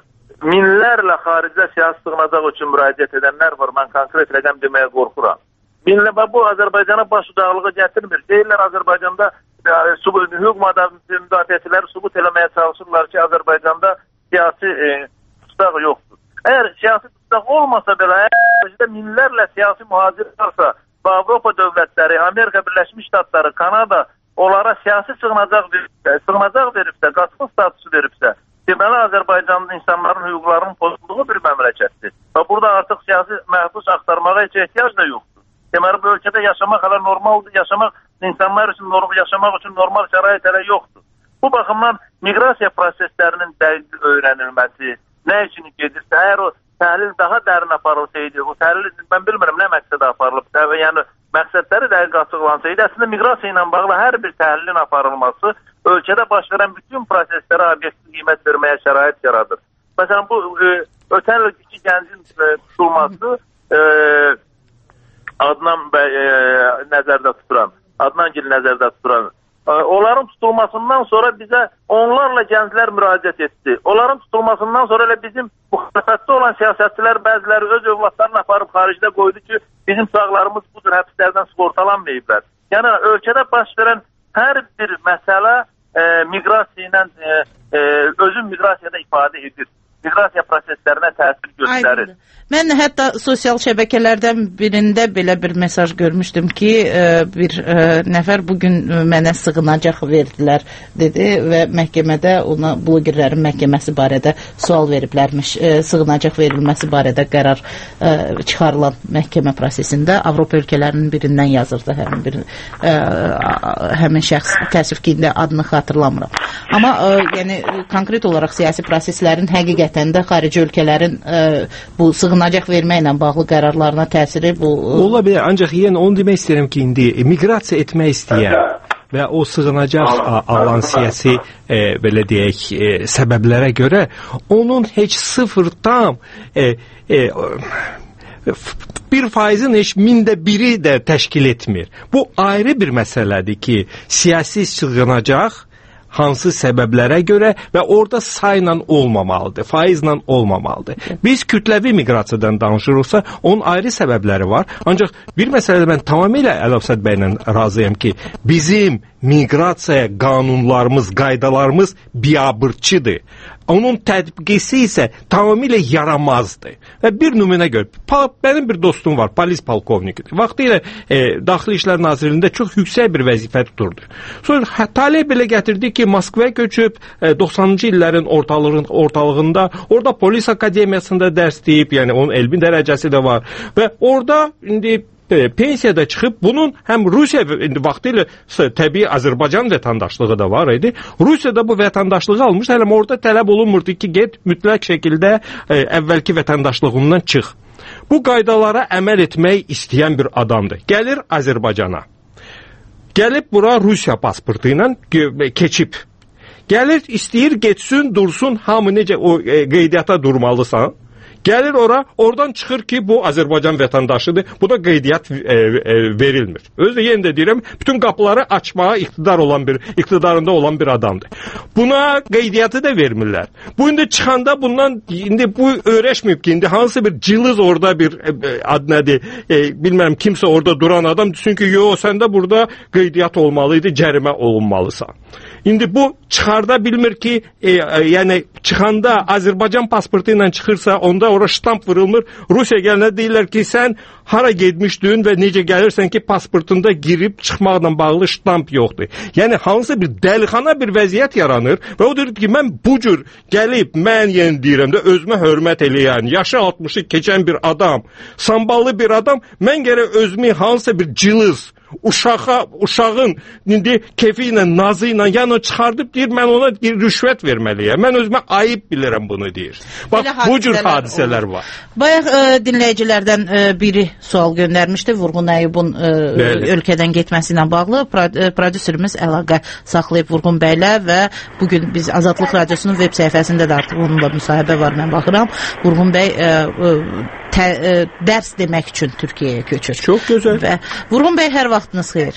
minlərlə xaricdə siyasi sığınacaq üçün müraciət edənlər var. Mən konkret rəqəm deməyə qorxuram. Minlərlə bu Azərbaycana baş udaqlığı gətirmir. Deyirlər Azərbaycanda e, hüquq müdafiəçiləri sübut eləməyə çalışırlar ki, Azərbaycanda siyasi e, tutaq yoxdur. Əgər siyasi tutaq olmasa belə, əgər minlərlə siyasi mühacir varsa, və Avropa dövlətləri, Amerika Birləşmiş Ştatları, Kanada onlara siyasi sığınacaq veribsə, sığınacaq veribsə, qaçqın statusu veribsə, deməli Azərbaycanın insanların hüquqlarının pozulduğu bir məmləkətdir. Və burada artıq siyasi məhbus axtarmağa heç ehtiyac da yoxdur. Deməli bu ölkədə yaşamaq hələ normaldır, yaşamaq insanlar üçün, yaşamaq üçün normal şərait hələ yoxdur. Bu baxımdan miqrasiya proseslərinin dəqiq öyrənilməsi, nə üçün gedirsə, əgər o təhlil daha dərin aparılsaydı, o təhlil, mən bilmirəm nə məqsədə aparılıb, yəni məqsədləri dəqiq açıqlansaydı, əslində miqrasiya ilə bağlı hər bir təhlilin aparılması ölkədə baş verən bütün proseslərə obyektiv qiymət verməyə şərait yaradır. Məsələn, bu e, ötən il iki gəncin e, tutulması e, Adnan bəy e, nəzərdə tuturam, Adnan gil nəzərdə tuturam. Onların tutulmasından sonra bizə onlarla gənclər müraciət etdi. Onların tutulmasından sonra elə bizim müxalifətdə olan siyasətçilər bəziləri öz övladlarını aparıb xaricdə qoydu ki, bizim sağlarımız budur, həbslərdən sığortalanmayıblar. Yəni, ölkədə baş verən hər bir məsələ e, miqrasiya ilə e, e, özün miqrasiyada ifadə edir. Miqrasiya proseslərinə təsir göstərir. Aynen. Mən hətta sosial şəbəkələrdən birində belə bir mesaj görmüşdüm ki, bir nəfər bugün mənə sığınacaq verdilər dedi və məhkəmədə ona blogerlərin məhkəməsi barədə sual veriblərmiş. Sığınacaq verilməsi barədə qərar çıxarılan məhkəmə prosesində Avropa ölkələrinin birindən yazırdı həmin bir həmin şəxs, təəssüf ki, indi adını xatırlamıram. Amma yəni konkret olaraq siyasi proseslərin həqiqətən də xarici ölkələrin bu sığınacaq verməklə bağlı qərarlarına təsiri bu... Ola bilər, ancaq yəni onu demək istəyirəm ki, indi miqrasiya etmək istəyən və o sığınacaq alan siyasi e, belə deyək e, səbəblərə görə onun heç sıfır tam e, e, bir faizin heç mində biri də təşkil etmir. Bu ayrı bir məsələdir ki, siyasi çıxınacaq hansı səbəblərə görə və orada sayla olmamalıdır, faizlə olmamalıdır. Biz kütləvi miqrasiyadan danışırıqsa, onun ayrı səbəbləri var. Ancaq bir məsələdə mən tamamilə Əlifsət bəylə razıyam ki, bizim miqrasiya qanunlarımız, qaydalarımız biabırçıdır. Onun tətbiqisi isə tamamilə yaramazdır. Və bir nümunə gör. Mənim bir dostum var, polis polkovnikidir. Vaxtilə e, Daxili İşlər Nazirliyində çox yüksək bir vəzifə tuturdu. Sonra talih belə gətirdi ki, Moskvaya köçüb e, doxsanıncı illərin ortalığın, ortalığında orada polis akademiyasında dərs deyib, yəni onun elmi dərəcəsi də var. Və orada indi pensiyada çıxıb, bunun həm Rusiya indi vaxtilə təbii Azərbaycan vətəndaşlığı da var idi. Rusiyada bu vətəndaşlığı almış, hələm orada tələb olunmurdu ki, get mütləq şəkildə e, əvvəlki vətəndaşlığından çıx. Bu qaydalara əməl etmək istəyən bir adamdır. Gəlir Azərbaycana. Gəlib bura Rusiya pasportu ilə keçib. Gəlir, istəyir, getsin, dursun, hamı necə o e, qeydiyyata durmalısan. Gəlir ora, oradan çıxır ki, bu Azərbaycan vətəndaşıdır. Bu da qeydiyyat e, e, verilmir. Özü yenə də deyirəm, bütün qapıları açmağa iqtidar olan bir, iqtidarında olan bir adamdır. Buna qeydiyyatı da vermirlər. Bu indi çıxanda bundan, indi bu öyrəşməyib ki, indi hansı bir cılız orada bir e, ad nədir, e, bilməm kimsə orada duran adam, çünki yox, sən də burada qeydiyyat olmalıydı, cərimə olunmalısan. İndi bu çıxarda bilmir ki, e, e, yəni çıxanda Azərbaycan pasportu ilə çıxırsa, onda ora ştamp vurulmur. Rusiya gəlinə deyirlər ki, sən hara getmişdin və necə gəlirsən ki, pasportunda girib çıxmaqla bağlı ştamp yoxdur. Yəni hansı bir dəlixana bir vəziyyət yaranır və o deyir ki, mən bu cür gəlib, mən yenə deyirəm də özümə hörmət eləyən, yaşı altmışı keçən bir adam, samballı bir adam, mən gərək özümü hansı bir cılız, uşağa, uşağın indi kefi ilə, nazı ilə yəni çıxardıb deyir, mən ona rüşvət verməliyəm. Mən özümə ayıb bilirəm bunu deyir. Bax, bu cür hadisələr olur. Var. Bayaq e, dinləyicilərdən e, biri sual göndərmişdi. Vurğun Əyyubun e, ölkədən getməsi ilə bağlı. Prodüserimiz əlaqə saxlayıb Vurğun bəylə və bugün biz Azadlıq Radiosunun web səhifəsində də artıq onunla müsahibə var, mən baxıram. Vurğun bəy e, e, tə, e, dərs demək üçün Türkiyəyə köçür. Çox gözəl. Və Vurğun bəy, hər vaxtınız xeyir.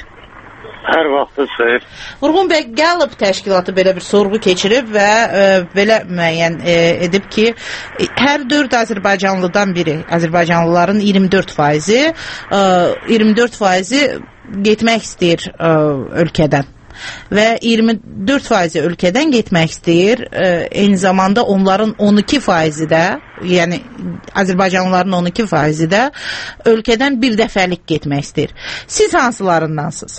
Hər vaxtınız xeyir. Vurğun bəy, Gallup təşkilatı belə bir sorğu keçirib və e, belə müəyyən e, edib ki, hər dörd Azərbaycanlıdan biri, Azərbaycanlıların iyirmi dörd faizi, e, iyirmi dörd faizi getmək istəyir e, ölkədən. Və iyirmi dörd faizi ölkədən getmək istəyir. E, eyni zamanda onların on iki faizi də, yəni Azərbaycanlıların on iki faizi də ölkədən bir dəfəlik getmək istəyir. Siz hansılarındansınız?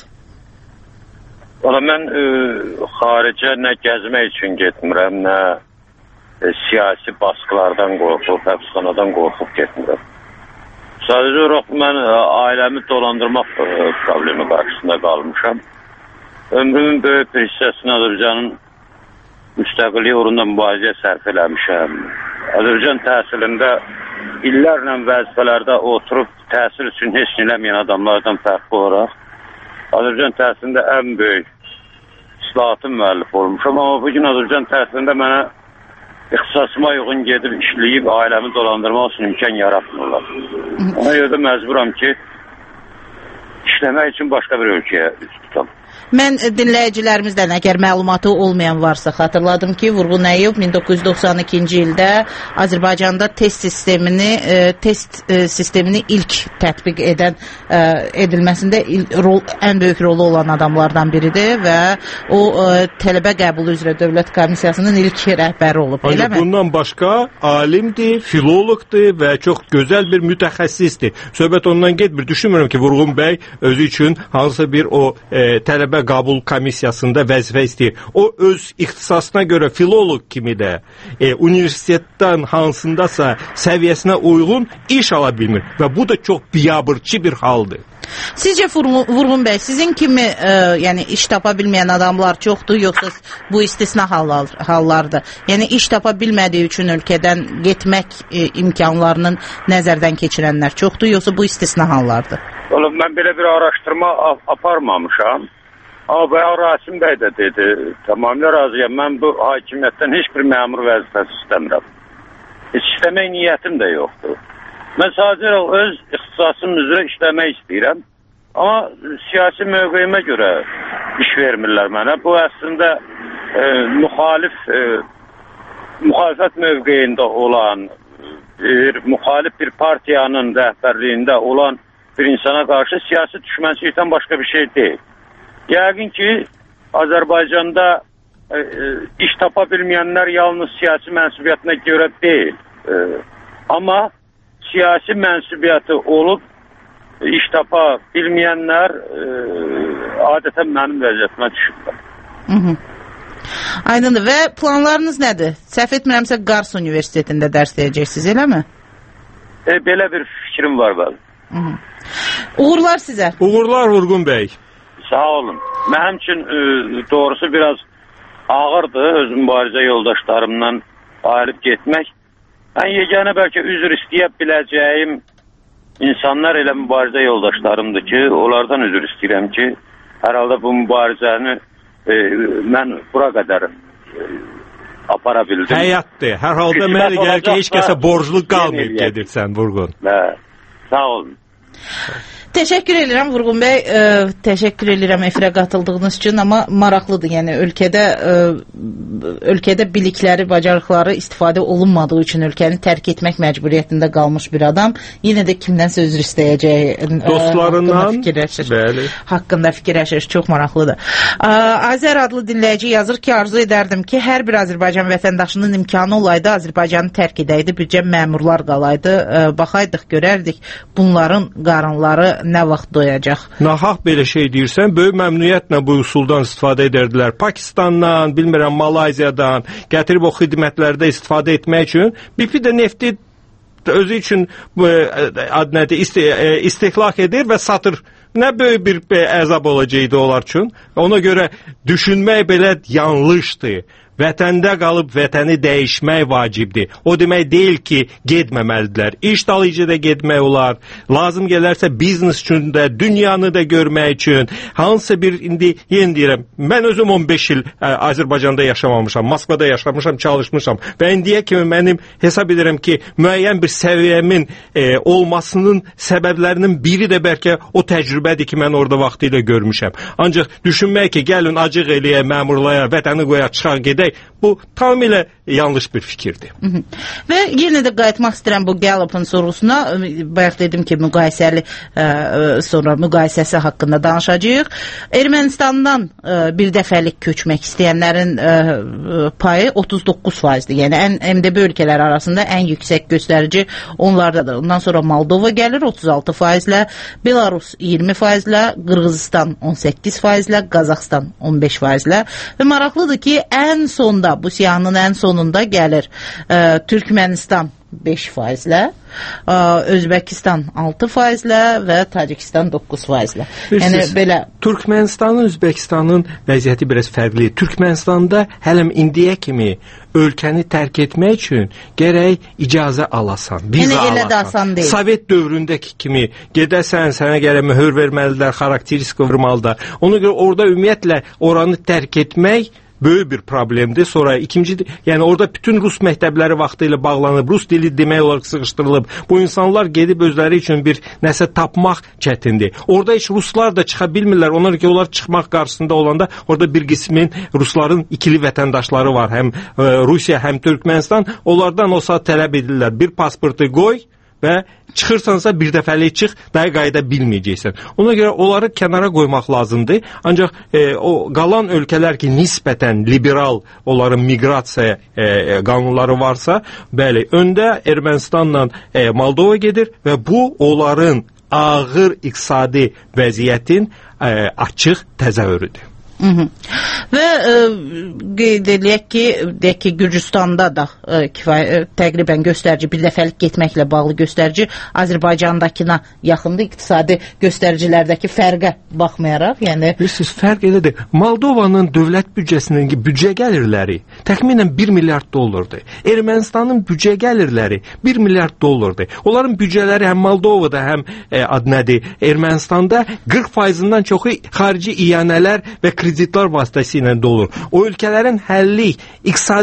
Valla mən e, xaricə nə gəzmək üçün getmirəm, nə e, siyasi baskılardan qorxub, həbsxanadan qorxub getmirəm. Sadəcə olaraq mən e, ailəmi dolandırmaq e, problemi qarşısında qalmışam. Ömrümün böyük bir hissəsini Azərbaycanın müstəqilliyi uğrunda mübarizəyə sərf eləmişəm. Azərbaycan təhsilində illərlə vəzifələrdə oturub təhsil üçün heç nə eləməyən adamlardan fərqli olaraq Azərbaycan təhsilində ən böyük islahatın müəllifi olmuşam. Amma bugün Azərbaycan təhsilində mənə ixtisasıma uyğun gedib işləyib ailəmi dolandırmaq üçün imkan yaratmırlar. Ona görə də məcburam ki, işləmək üçün başqa bir ölkəyə üst tutam. Mən dinləyicilərimizdən əgər məlumatı olmayan varsa xatırladım ki, Vurğun Əyyub min doqquz yüz doxsan ikinci ildə Azərbaycanda test sistemini e, test e, sistemini ilk tətbiq edən e, edilməsində il, rol, ən böyük rolu olan adamlardan biridir və o e, tələbə qəbulu üzrə Dövlət Komissiyasının ilk rəhbəri olub. Ancaq bundan başqa alimdir, filoloqdur və çox gözəl bir mütəxəssisdir. Söhbət ondan getmir. Düşünmürəm ki, Vurğun bəy özü üçün hansı bir o e, tələbə qəbul komissiyasında vəzifə istəyir. O öz ixtisasına görə filoloq kimi də e, universitetdən hansındasa səviyyəsinə uyğun iş ala bilmir və bu da çox biabırçı bir haldır. Sizcə Vurğun bəy, sizin kimi e, yəni iş tapa bilməyən adamlar çoxdur, yoxsa bu istisna hallar, hallardır? Yəni iş tapa bilmədiyi üçün ölkədən getmək e, imkanlarının nəzərdən keçirənlər çoxdur, yoxsa bu istisna hallardır? Oğlum, mən belə bir araşdırma aparmamışam. Amma bayağı Rasim bəy də dedi, tamamilə razıyam. Mən bu hakimiyyətdən heç bir məmur vəzifəsi istəmirəm. Heç istəmək niyyətim də yoxdur. Mən sadəcə öz ixtisasım üzrə işləmək istəyirəm. Amma siyasi mövqeyimə görə iş vermirlər mənə. Bu əslində e, müxalif e, müxalifət mövqeyində olan bir müxalif bir partiyanın rəhbərliyində olan bir insana qarşı siyasi düşmənçilikdən başqa bir şey deyil. Yəqin ki, Azərbaycanda e, iş tapa bilməyənlər yalnız siyasi mənsubiyyətinə görə deyil. E, amma siyasi mənsubiyyəti olub iş tapa bilməyənlər e, adətən mənim vəziyyətimə düşürlər. Hı -hı. Aydındır. Və planlarınız nədir? Səhv etmirəmsə Qars Universitetində dərs deyəcəksiniz, eləmi? E, belə bir fikrim var bəli. Hı -hı. Uğurlar sizə. Uğurlar Vurğun bəy. Sağ olun. Mənim üçün e, doğrusu biraz ağırdır öz mübarizə yoldaşlarımdan ayrılıb getmək. Mən yeganə bəlkə üzr istəyə biləcəyim insanlar elə mübarizə yoldaşlarımdır ki, onlardan üzr istəyirəm ki, hər halda bu mübarizəni e, mən bura qədər e, apara bildim. Həyatdır. Hər halda mənə gəlir ki, heç kəsə borclu qalmayıb gedirsən Vurğun. Hə, sağ olun. Təşəkkür edirəm Vurğun bəy, e, təşəkkür edirəm efirə qatıldığınız üçün, amma maraqlıdır, yəni ölkədə e, ölkədə bilikləri, bacarıqları istifadə olunmadığı üçün ölkəni tərk etmək məcburiyyətində qalmış bir adam yenə də kimdənsə üzr istəyəcəyi dostlarından haqqında fikirləşir. Bəli. Haqqında fikirləşir, çox maraqlıdır. E, Azər adlı dinləyici yazır ki, arzu edərdim ki, hər bir Azərbaycan vətəndaşının imkanı olaydı, Azərbaycanı tərk edəydi, bircə məmurlar qalaydı, e, baxaydıq, görərdik bunların qarınları nə vaxt doyacaq? Nahaq belə şey deyirsən, böyük məmnuniyyətlə bu üsuldan istifadə edərdilər. Pakistandan, bilmirəm, Malayziyadan gətirib o xidmətlərdə istifadə etmək üçün B P də nefti özü üçün ad nədir, istehlak edir və satır. Nə böyük bir əzab olacaqdı onlar üçün. Ona görə düşünmək belə yanlışdır. Vətəndə qalıb vətəni dəyişmək vacibdir. O demək deyil ki, getməməlidirlər. İş dalıcı da getmək olar. Lazım gələrsə biznes üçün də, dünyanı da görmək üçün. Hansısa bir, indi yeni deyirəm, mən özüm on beş il ə, Azərbaycanda yaşamamışam, Moskvada yaşamışam, çalışmışam. Və indiyə kimi mənim hesab edirəm ki, müəyyən bir səviyyəmin e, olmasının səbəblərinin biri də bəlkə o təcrübədir ki, mən orada vaxtı ilə görmüşəm. Ancaq düşünmək ki, gəlin acıq eləyə, məmurlaya, vətəni qoya, çıxaq gedək, bu tamamilə yanlış bir fikirdir. Hı -hı. Və yenə də qayıtmaq istəyirəm bu Gallup'un sorusuna. Bayaq dedim ki, müqayisəli ə, sonra müqayisəsi haqqında danışacağıq. Ermənistandan ə, bir dəfəlik köçmək istəyənlərin ə, payı otuz doqquz faizdir. Yəni ən M D B ölkələri arasında ən yüksək göstərici onlardadır. Ondan sonra Moldova gəlir otuz altı faizlə, Belarus iyirmi faizlə, Qırğızistan on səkkiz faizlə, Qazaxstan on beş faizlə və maraqlıdır ki, ən sonda, bu siyahının ən sonunda gəlir ə, Türkmənistan beş faizlə, ə, Özbəkistan altı faizlə və Tacikistan doqquz faizlə. Yəni belə Türkmənistanın, Özbəkistanın vəziyyəti biraz fərqlidir. Türkmənistanda hələm indiyə kimi ölkəni tərk etmək üçün gərək icazə alasan, viza yəni, alasan. Sovet dövründəki kimi gedəsən, sənə gərək möhür verməlidirlər, xarakteristik vurmalıdır. Ona görə orada ümumiyyətlə oranı tərk etmək böyük bir problemdir. Sonra ikinci, yəni orada bütün Rus məktəbləri vaxtı ilə bağlanıb, Rus dili demək olaraq sıxışdırılıb. Bu insanlar gedib özləri üçün bir nəsə tapmaq çətindir. Orada heç Ruslar da çıxa bilmirlər. Onlar ki, onlar çıxmaq qarşısında olanda orada bir qismin Rusların ikili vətəndaşları var. Həm e, Rusiya, həm Türkmənistan. Onlardan o saat tələb edirlər. Bir pasportu qoy və çıxırsansa bir dəfəlik çıx, daha qayıda bilməyəcəksən. Ona görə onları kənara qoymaq lazımdır. Ancaq e, o qalan ölkələr ki, nisbətən liberal, onların miqrasiya e, qanunları varsa, bəli, öndə Ermənistanla e, Moldova gedir və bu onların ağır iqtisadi vəziyyətin e, açıq təzahürüdür. Hı -hı. Və e, qeyd edək ki, deyək ki, Gürcüstanda da e, kifayə, təqribən göstərici, bir dəfəlik getməklə bağlı göstərici Azərbaycandakına yaxındır, iqtisadi göstəricilərdəki fərqə baxmayaraq. Yəni bilirsiniz, fərq elədir. Moldovanın dövlət büdcəsinin büdcə gəlirləri təxminən bir milyard dollardır. Ermənistanın büdcə gəlirləri bir milyard dollardır. Onların büdcələri həm Moldovada, həm e, ad nədir, Ermənistanda qırx faizindən çoxu xarici iyanələr və kreditlər vasitəsilə dolur. O ölkələrin həlli iqtisadi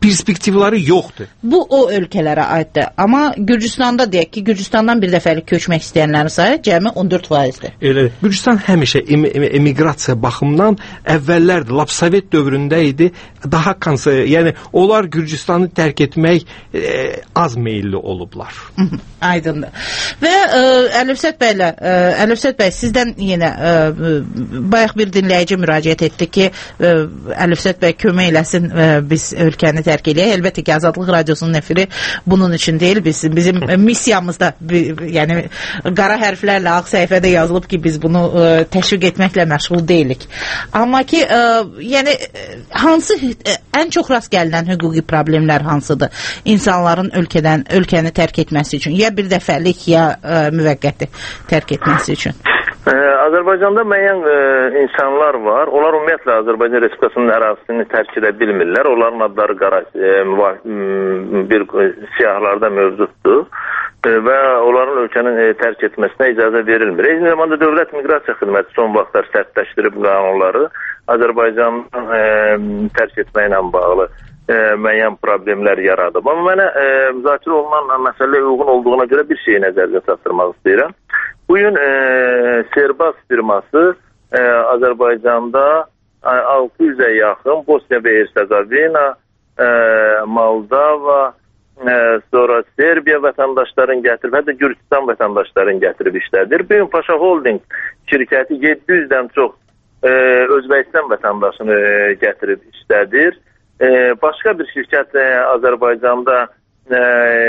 perspektivləri yoxdur. Bu o ölkələrə aiddir. Amma Gürcüstanda deyək ki, Gürcüstandan bir dəfəlik köçmək istəyənlərin sayı cəmi on dörd faizdir. Elə Gürcüstan həmişə em em emiqrasiya baxımından əvvəllərdir, lap Sovet dövründə idi, daha konse, yəni onlar Gürcüstanı tərk etmək e, az meylli olublar. Aydındır. Və e, Əlifsət bəylə, e, Əlifsət bəy sizdən yenə e, bayaq bir dinləyici müraciət etdi ki, e, Əlifsət bəy kömək eləsin e, biz ölkəni tərk eləyək. Əlbəttə ki, Azadlıq Radiosunun efiri bunun üçün deyil. Biz bizim missiyamızda yəni qara hərflərlə ağ səhifədə yazılıb ki, biz bunu e, təşviq etməklə məşğul deyilik. Amma ki, e, yəni hansı e, ən çox rast gəlinən hüquqi problemlər hansıdır? İnsanların ölkədən ölkəni tərk etməsi üçün, ya bir dəfəlik, ya ə, müvəqqəti tərk etməsi üçün. Ə, Azərbaycanda müəyyən ə, insanlar var. Onlar ümumiyyətlə Azərbaycan Respublikasının ərazisini tərk edə bilmirlər. Onların adları qara ə, bir siyahılarda mövcuddur ə, və onların ölkənin ə, tərk etməsinə icazə verilmir. Eyni zamanda Dövlət Miqrasiya Xidməti son vaxtlar sərtləşdirib qanunları Azərbaycanın ə, tərk etməklə bağlı E, müəyyən problemlər yaradıb. Amma mənə e, müzakirə olunan məsələyə uyğun olduğuna görə bir şeyi nəzərdə çatdırmaq istəyirəm. Bugün e, Serbaz firması e, Azərbaycanda altı yüzə yaxın Bosniya və Hersegovina, e, Moldova, e, sonra Serbiya vətəndaşların gətirib, hətta Gürcistan vətəndaşların gətirib işlədir. Bugün Paşa Holding şirkəti yeddi yüzdən çox e, Özbəkistan vətəndaşını e, gətirib işlədir. Ee, başqa bir şirkət e, Azərbaycanda e,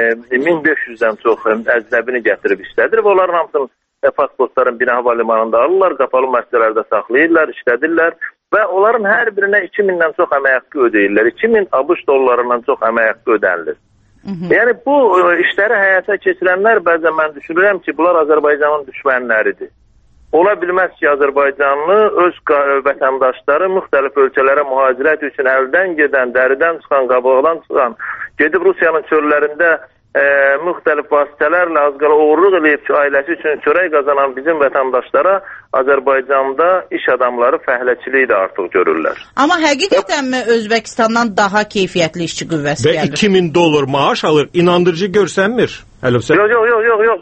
min beş yüzdən çox e, əcnəbini gətirib işlədir və onların hamısının e, pasportların Bina Hava Limanında alırlar, qapalı müəssisələrdə saxlayırlar, işlədirlər və onların hər birinə iki mindən çox əmək haqqı ödəyirlər. iki min ABŞ dollarından çox əmək haqqı ödənilir. Hı -hı. Yəni bu e, işləri həyata keçirənlər bəzən mən düşünürəm ki, bunlar Azərbaycanın düşmənləridir. Ola bilməz ki, Azərbaycanlı öz vətəndaşları müxtəlif ölkələrə mühacirət üçün əldən gedən, dəridən çıxan, qabaqdan çıxan, gedib Rusiyanın çöllərində e, müxtəlif vasitələrlə az qala oğurluq eləyib ki, ailəsi üçün çörək qazanan bizim vətəndaşlara Azərbaycanda iş adamları fəhləçiliyi də artıq görürlər. Amma həqiqətənmi Özbəkistandan daha keyfiyyətli işçi qüvvəsi və gəlir? iki min dollar maaş alır, inandırıcı görsənmir. Yox, yox, yox, yox, yox.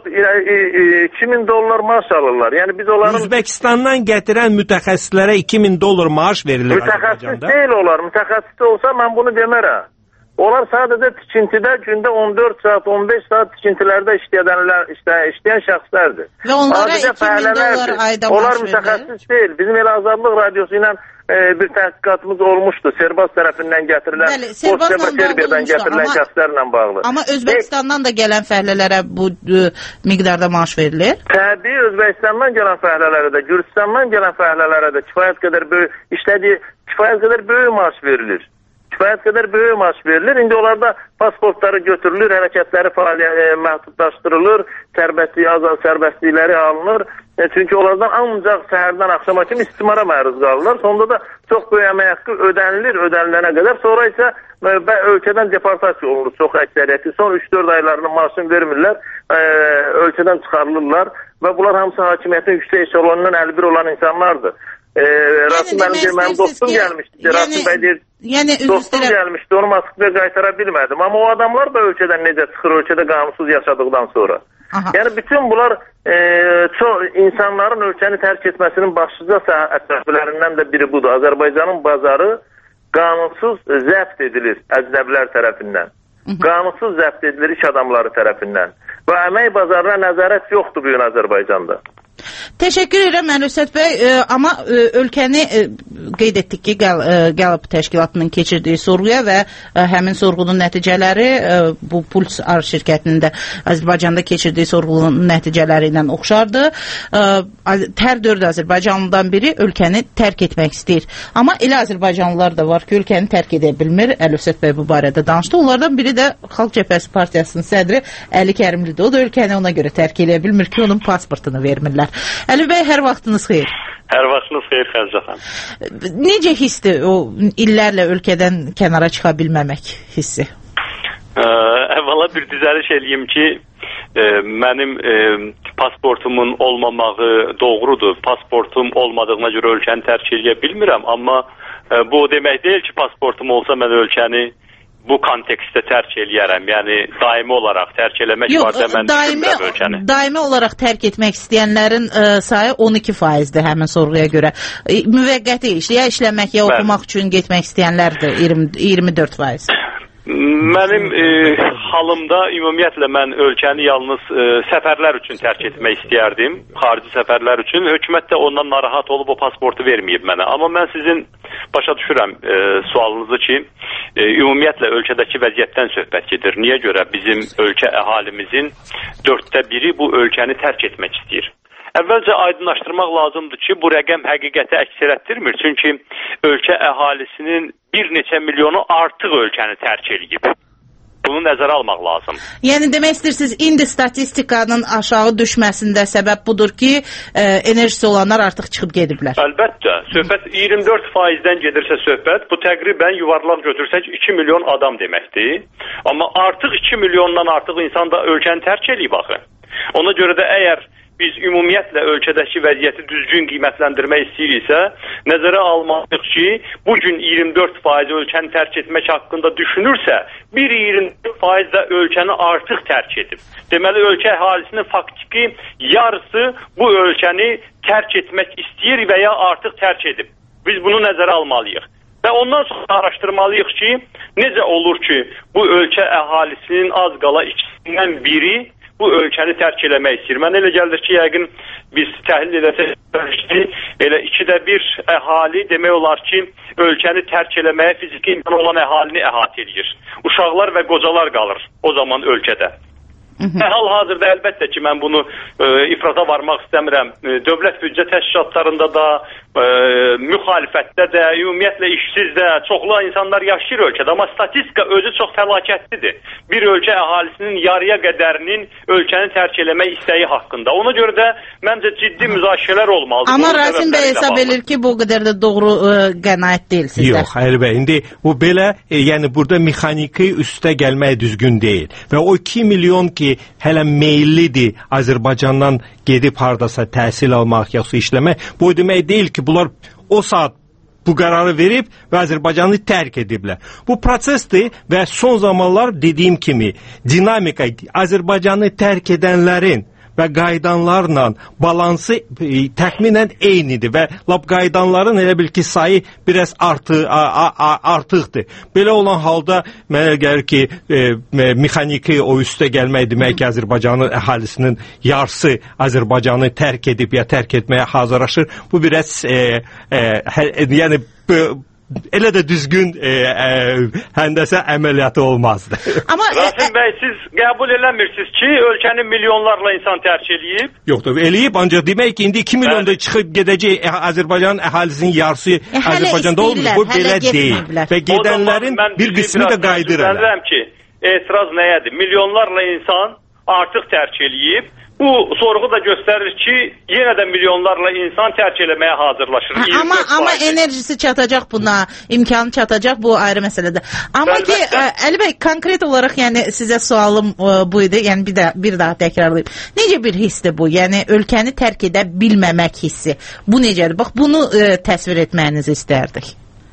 iki min dollar maaş alırlar. Yəni biz onların Özbəkistandan gətirən mütəxəssislərə iki min dollar maaş verilir. Mütəxəssis deyil onlar. Mütəxəssis olsa mən bunu demərəm. Onlar sadəcə tikintidə gündə on dörd saat, on beş saat tikintilərdə işləyənlər, işləyən şəxslərdir. Və onlara iki min dollar ayda maaş Onlar mütəxəssis deyil. Bizim elə Azadlıq Radiosu ilə e, bir təhqiqatımız olmuşdu. Serbaz tərəfindən gətirilən, Bosniya və Serbiyadan gətirilən şəxslərlə bağlı. Amma Özbəkistandan da gələn fəhlələrə bu e, miqdarda maaş verilir? Təbii Özbəkistandan gələn fəhlələrə də, Gürcistandan gələn fəhlələrə də kifayət qədər böyük işlədiyi, kifayət qədər böyük maaş verilir. Kifayət qədər böyük maaş verilir. İndi onlarda pasportları götürülür, hərəkətləri fəaliyyət e, məhdudlaşdırılır, sərbəstliyi, azad sərbəstlikləri alınır. E, çünki onlardan ancaq səhərdən axşama kimi istismara məruz qalırlar. Sonunda da çox böyük əmək haqqı ödənilir, ödənilənə qədər. Sonra isə e, ölkədən deportasiya olunur çox əksəriyyəti. Son üç dörd aylarının maaşını vermirlər, e, ölkədən çıxarılırlar və bunlar hamısı hakimiyyətin yüksək eşelonundan əlbir olan insanlardır. E, Rasim mənim deyir, mənim dostum gəlmişdi. Rasim bəy deyir, yəni, dostum gəlmişdi, onu Moskvaya qaytara bilmədim. Amma o adamlar da ölkədən necə çıxır, ölkədə qanunsuz yaşadıqdan sonra. Aha. Yəni bütün bunlar e, çox insanların ölkəni tərk etməsinin başlıca səbəblərindən də biri budur. Azərbaycanın bazarı qanunsuz zəbt edilir əcnəbilər tərəfindən. Hı -hı. Qanunsuz zəbt edilir iş adamları tərəfindən. Və əmək bazarına nəzarət yoxdur bu gün Azərbaycanda. Təşəkkür edirəm Əlifsət bəy, e, amma e, ölkəni e, qeyd etdik ki, Gal, e, Gallup təşkilatının keçirdiyi sorğuya və e, həmin sorğunun nəticələri e, bu Puls A R şirkətinin də Azərbaycanda keçirdiyi sorğunun nəticələri ilə oxşardı. E, hər dörd Azərbaycanlıdan biri ölkəni tərk etmək istəyir. Amma elə Azərbaycanlılar da var ki, ölkəni tərk edə bilmir. Əlifsət bəy bu barədə danışdı. Onlardan biri də Xalq Cəbhəsi Partiyasının sədri Əli Kərimlidir. O da ölkəni ona görə tərk edə bilmir ki, onun pasportunu vermirlər. Əli bəy, hər vaxtınız xeyir. Hər vaxtınız xeyir Xəncə xanım. Necə hissdir o illərlə ölkədən kənara çıxa bilməmək hissi? Ə, əvvəla bir düzəliş eləyim ki, e, mənim e, pasportumun olmamağı doğrudur. Pasportum olmadığına görə ölkəni tərk edə bilmirəm, amma e, bu demək deyil ki, pasportum olsa mən ölkəni bu kontekstdə tərk eləyərəm. Yəni daimi olaraq tərk eləmək Yox, var da mən daimi, düşünürəm ölkəni. Daimi olaraq tərk etmək istəyənlərin ə, sayı on iki faizdir həmin sorğuya görə. E, müvəqqəti iş, ya işləmək, ya oxumaq Bəli. üçün getmək istəyənlərdir iyirmi, iyirmi dörd faiz. Mənim e, halımda ümumiyyətlə mən ölkəni yalnız e, səfərlər üçün tərk etmək istəyərdim, xarici səfərlər üçün. Hökumət də ondan narahat olub o pasportu verməyib mənə. Amma mən sizin başa düşürəm e, sualınızı ki, e, ümumiyyətlə ölkədəki vəziyyətdən söhbət gedir. Niyə görə bizim ölkə əhalimizin dörddə biri bu ölkəni tərk etmək istəyir? Əvvəlcə aydınlaşdırmaq lazımdır ki, bu rəqəm həqiqəti əks etdirmir. Çünki ölkə əhalisinin bir neçə milyonu artıq ölkəni tərk edib. Bunu nəzərə almaq lazım. Yəni demək istəyirsiniz, indi statistikanın aşağı düşməsində səbəb budur ki, e, enerjisi olanlar artıq çıxıb gediblər. Əlbəttə. Söhbət iyirmi dörd faizdən gedirsə söhbət, bu təqribən yuvarlaq götürsək iki milyon adam deməkdir. Amma artıq iki milyondan artıq insan da ölkəni tərk edib axı. Ona görə də əgər biz ümumiyyətlə ölkədəki vəziyyəti düzgün qiymətləndirmək istəyiriksə, nəzərə almalıyıq ki, bugün iyirmi dörd faiz ölkəni tərk etmək haqqında düşünürsə, bir iyirmi dörd faiz də ölkəni artıq tərk edib. Deməli, ölkə əhalisinin faktiki yarısı bu ölkəni tərk etmək istəyir və ya artıq tərk edib. Biz bunu nəzərə almalıyıq. Və ondan sonra araşdırmalıyıq ki, necə olur ki, bu ölkə əhalisinin az qala ikisindən biri bu ölkəni tərk eləmək istəyir. Mən elə gəldir ki, yəqin biz təhlil edəcək ki, elə ikidə bir əhali demək olar ki, ölkəni tərk eləməyə fiziki imkan olan əhalini əhatə edir. Uşaqlar və qocalar qalır o zaman ölkədə. Hal-hazırda əlbəttə ki, mən bunu e, ifrata varmaq istəmirəm. E, dövlət büdcə təşkilatlarında da, e, müxalifətdə də, ümumiyyətlə işsiz də, çoxlu insanlar yaşayır ölkədə. Amma statistika özü çox fəlakətlidir. Bir ölkə əhalisinin yarıya qədərinin ölkəni tərk eləmək istəyi haqqında. Ona görə də məncə ciddi müzakirələr olmalıdır. Amma Rasim bəy hesab edir ki, bu qədər də doğru e, qənaət deyil sizdə. Yox, Əli bəy, indi bu belə, e, yəni burada mexaniki üstə gəlmək düzgün deyil. Və o iki milyon ki, hələ meyillidir Azərbaycandan gedib hardasa təhsil almaq, yaxşı işləmək. Bu demək deyil ki, bunlar o saat bu qərarı verib və Azərbaycanı tərk ediblər. Bu prosesdir və son zamanlar dediyim kimi dinamika Azərbaycanı tərk edənlərin və qaydanlarla balansı e, təxminən eynidir və lap qaydanların elə bil ki sayı biraz artı, a, a, artıqdır. Belə olan halda mənə gəlir ki e, mexaniki o üstə gəlmək demək ki Azərbaycanın əhalisinin yarısı Azərbaycanı tərk edib ya tərk etməyə hazırlaşır. Bu biraz e, e, hə, yəni elə də düzgün e, e, həndəsə əməliyyatı olmazdı. Amma Rasim bəy, siz qəbul eləmirsiniz ki, ölkəni milyonlarla insan tərk eləyib? Yoxdur, eləyib, ancaq demək ki, indi iki milyonda çıxıb gedəcək Azərbaycanın əhalisinin yarısı e, Azərbaycanda olmur. Bu belə deyil. Və gedənlərin bir qismi də qayıdır. Mən ki, etiraz nəyədir? Milyonlarla insan artıq tərk eləyib. Bu sorğu da göstərir ki, yenə də milyonlarla insan tərk eləməyə hazırlaşır. Ha, amma amma enerjisi çatacaq buna, imkanı çatacaq, bu ayrı məsələdir. Amma Bəlbəttə. ki, ə, Əli bəy, konkret olaraq yəni sizə sualım ə, bu idi. Yəni bir də bir daha təkrarlayım. Necə bir hissdir bu? Yəni ölkəni tərk edə bilməmək hissi. Bu necədir? Bax bunu ə, təsvir etməyinizi istərdik.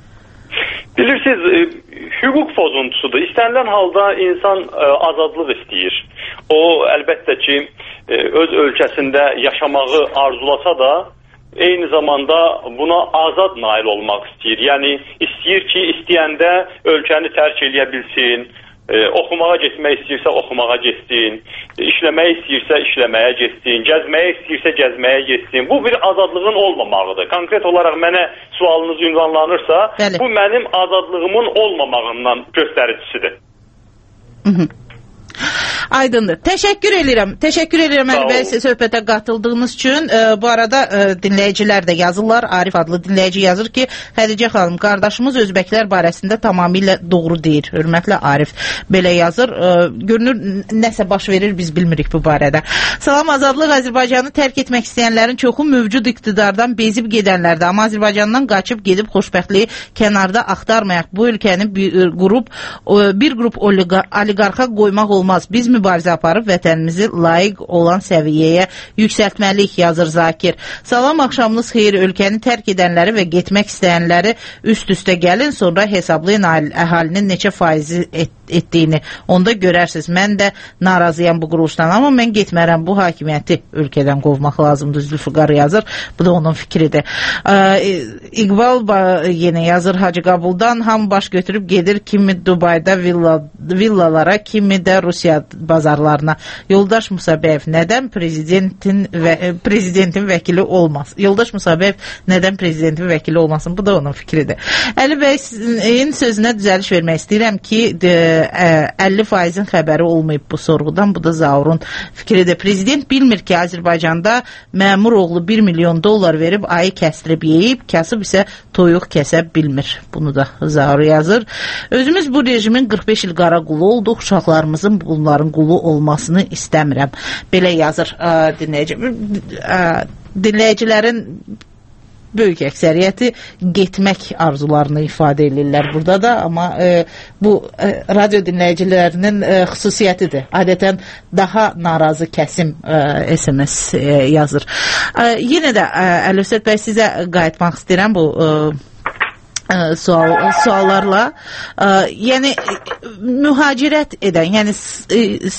Bilirsiniz, e, hüquq pozuntusudur. İstənilən halda insan e, azadlıq istəyir. O, əlbəttə ki, e, öz ölkəsində yaşamağı arzulasa da, eyni zamanda buna azad nail olmaq istəyir. Yəni, istəyir ki, istəyəndə ölkəni tərk eləyə bilsin, e, oxumağa getmək istəyirsə oxumağa getsin, işləmək istəyirsə işləməyə getsin, gəzməyə istəyirsə gəzməyə getsin. Bu bir azadlığın olmamağıdır. Konkret olaraq mənə sualınız ünvanlanırsa, Bəli. bu mənim azadlığımın olmamağından göstəricisidir. Hı -hı. Aydındır. Təşəkkür edirəm. Təşəkkür edirəm Əli bəy, söhbətə qatıldığınız üçün. E, bu arada e, dinləyicilər də yazırlar. Arif adlı dinləyici yazır ki, Xədicə xanım, qardaşımız özbəklər barəsində tamamilə doğru deyir. Hörmətlə Arif belə yazır. E, görünür nəsə baş verir, biz bilmirik bu barədə. Salam, azadlıq Azərbaycanı tərk etmək istəyənlərin çoxu mövcud iqtidardan bezib gedənlərdir. Amma Azərbaycandan qaçıb gedib xoşbəxtliyi kənarda axtarmayaq. Bu ölkəni bir qrup bir qrup oliqarxa qoymaq olmaz. Biz mübarizə aparıb vətənimizi layiq olan səviyyəyə yüksəltməliyik, yazır Zakir. Salam, axşamınız xeyir. Ölkəni tərk edənləri və getmək istəyənləri üst-üstə gəlin, sonra hesablayın əhalinin neçə faizi et, etdiyini. Onda görərsiniz. Mən də narazıyam bu quruluşdan, amma mən getmərəm. Bu hakimiyyəti ölkədən qovmaq lazımdır, Zülfüqar yazır. Bu da onun fikridir. İqbal yenə yazır Hacı Qabuldan, hamı baş götürüb gedir, kimi Dubayda villa, villalara, kimi də Rusiya bazarlarına. Yoldaş Musabəyev nədən prezidentin və prezidentin vəkili olmaz? Yoldaş Musabəyev nədən prezidentin vəkili olmasın? Bu da onun fikridir. Əli bəyin sözünə düzəliş vermək istəyirəm ki, əlli faizin xəbəri olmayıb bu sorğudan. Bu da Zaurun fikridir. Prezident bilmir ki, Azərbaycanda məmur oğlu bir milyon dollar verib ayı kəstirib yeyib, kasıb isə toyuq kəsə bilmir. Bunu da Zaur yazır. Özümüz bu rejimin qırx beş il qara qulu olduq, uşaqlarımızın bunların qulu olmasını istəmirəm. Belə yazır ə, dinləyici. Ə, dinləyicilərin böyük əksəriyyəti getmək arzularını ifadə edirlər burada da, amma e, bu e, radio dinləyicilərinin e, xüsusiyyətidir. Adətən daha narazı kəsim e, S M S e, yazır. E, yenə də e, Əlövsət bəy, sizə qayıtmaq istəyirəm bu e, e, sual, suallarla. E, yəni mühacirət edən, yəni e,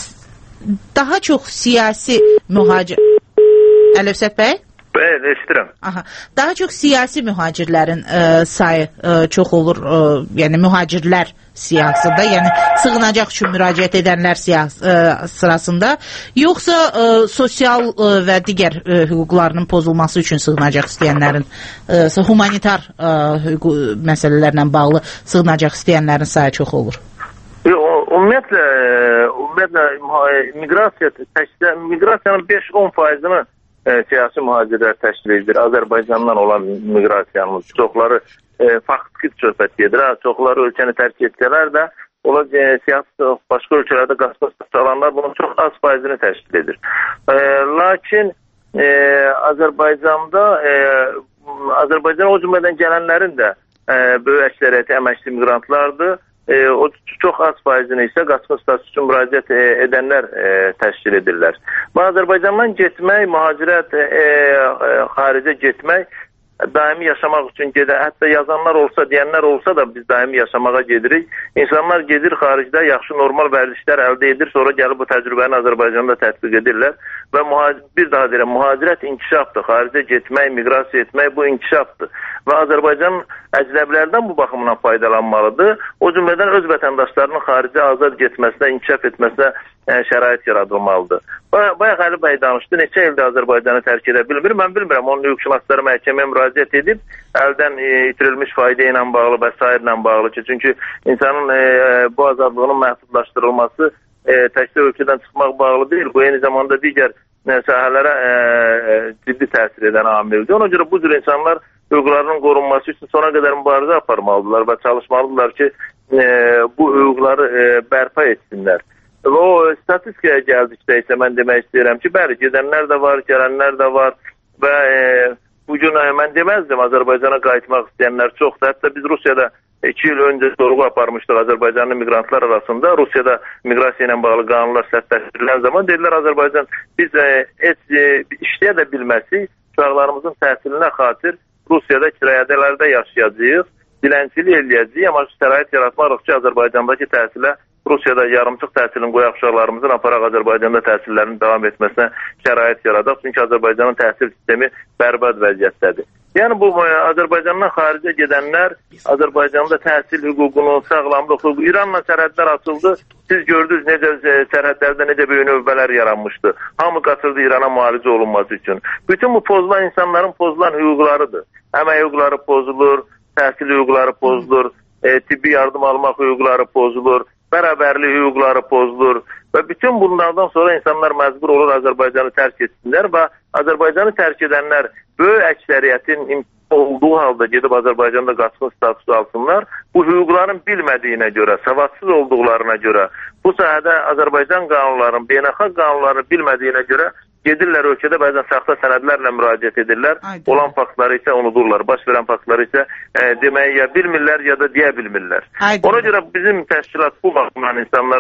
daha çox siyasi mühacir... Əlövsət bəy? Bəli, eşidirəm. Aha. Daha çox siyasi mühacirlərin ə, sayı ə, çox olur, ə, yəni mühacirlər siyasında, yəni sığınacaq üçün müraciət edənlər siyas, ə, sırasında, yoxsa ə, sosial ə, və digər ə, hüquqlarının pozulması üçün sığınacaq istəyənlərin, ə, humanitar ə, hüquq məsələlərlə bağlı sığınacaq istəyənlərin sayı çox olur? Ümumiyyətlə, ümumiyyətlə miqrasiya, miqrasiyanın beş on faizini E, siyasi mühacirlər təşkil edir. Azərbaycandan olan miqrasiyanın çoxları e, faktiki söhbət gedir. Ha, çoxları ölkəni tərk etsələr də onlar e, siyasi başqa ölkələrdə qaçmaq çalanlar bunun çox az faizini təşkil edir. E, lakin e, Azərbaycanda e, Azərbaycana o cümlədən gələnlərin də e, böyük əksəriyyəti əməkli miqrantlardır. E, o çox az faizini isə qaçqın statüsü üçün müraciət e, edənlər e, təşkil edirlər. Və Azərbaycandan getmək, mühacirət, e, e, xaricə getmək, daimi yaşamaq üçün gedə, hətta yazanlar olsa, deyənlər olsa da biz daimi yaşamağa gedirik. İnsanlar gedir xaricdə, yaxşı normal vərdişlər əldə edir, sonra gəlib bu təcrübəni Azərbaycanda tətbiq edirlər. Və bir daha deyirəm, mühacirət inkişafdır. Xaricə getmək, miqrasiya etmək bu inkişafdır. Və Azərbaycan əcnəbilərdən bu baxımdan faydalanmalıdır. O cümlədən öz vətəndaşlarının xaricə azad getməsinə, inkişaf etməsinə e, şərait yaradılmalıdır. Bayaq Əli bəy danışdı, neçə ildə Azərbaycanı tərk edə bilmir. Mən bilmirəm, onun hüquqşünasları məhkəməyə müraciət edib, əldən e, itirilmiş fayda ilə bağlı və s. ilə bağlı ki, çünki insanın e, bu azadlığının məhdudlaşdırılması e, təkcə ölkədən çıxmaq bağlı deyil, bu eyni zamanda digər e, sahələrə e, ciddi təsir edən amildir. Ona görə bu cür insanlar hüquqlarının qorunması üçün sona qədər mübarizə aparmalıdırlar və çalışmalıdırlar ki, e, bu hüquqları e, bərpa etsinlər. Və o statistikaya gəldikdə isə mən demək istəyirəm ki, bəli, gedənlər də var, gələnlər də var və e, bugün e, mən deməzdim Azərbaycana qayıtmaq istəyənlər çoxdur. Hətta biz Rusiyada iki il öncə sorğu aparmışdıq Azərbaycanlı miqrantlar arasında. Rusiyada miqrasiya ilə bağlı qanunlar sərtləşdirilən zaman dedilər Azərbaycan biz e, et, e, işləyə də bilməsi, uşaqlarımızın təhsilinə xatir Rusiyada kirayələrdə yaşayacağıq, dilənçilik eləyəcəyik, amma şərait yaratmarıq ki, Azərbaycandakı təhsilə Rusiyada yarımçıq təhsilin qoyaq uşaqlarımızın aparaq Azərbaycanda təhsillərinin davam etməsinə şərait yaradaq. Çünki Azərbaycanın təhsil sistemi bərbad vəziyyətdədir. Yəni bu Azərbaycandan xaricə gedənlər Azərbaycanda təhsil hüququnu, sağlamlıq hüququ, İranla sərhədlər açıldı. Siz gördünüz necə sərhədlərdə necə böyük növbələr yaranmışdı. Hamı qaçırdı İrana müalicə olunması üçün. Bütün bu pozulan insanların pozulan hüquqlarıdır. Əmək hüquqları pozulur, təhsil hüquqları pozulur, e, tibbi yardım almaq hüquqları pozulur, bərabərlik hüquqları pozulur və bütün bunlardan sonra insanlar məcbur olur Azərbaycanı tərk etsinlər və Azərbaycanı tərk edənlər böyük əksəriyyətin olduğu halda gedib Azərbaycanda qaçqın statusu alsınlar. Bu hüquqların bilmədiyinə görə, savadsız olduqlarına görə, bu sahədə Azərbaycan qanunlarının, beynəlxalq qanunlarını bilmədiyinə görə gedirlər ölkədə bəzən saxta sənədlərlə müraciət edirlər. Aynen. Olan faktları isə unudurlar. Baş verən faktları isə e, deməyi ya bilmirlər ya da deyə bilmirlər. Aynen. Ona görə bizim təşkilat bu baxımdan insanlara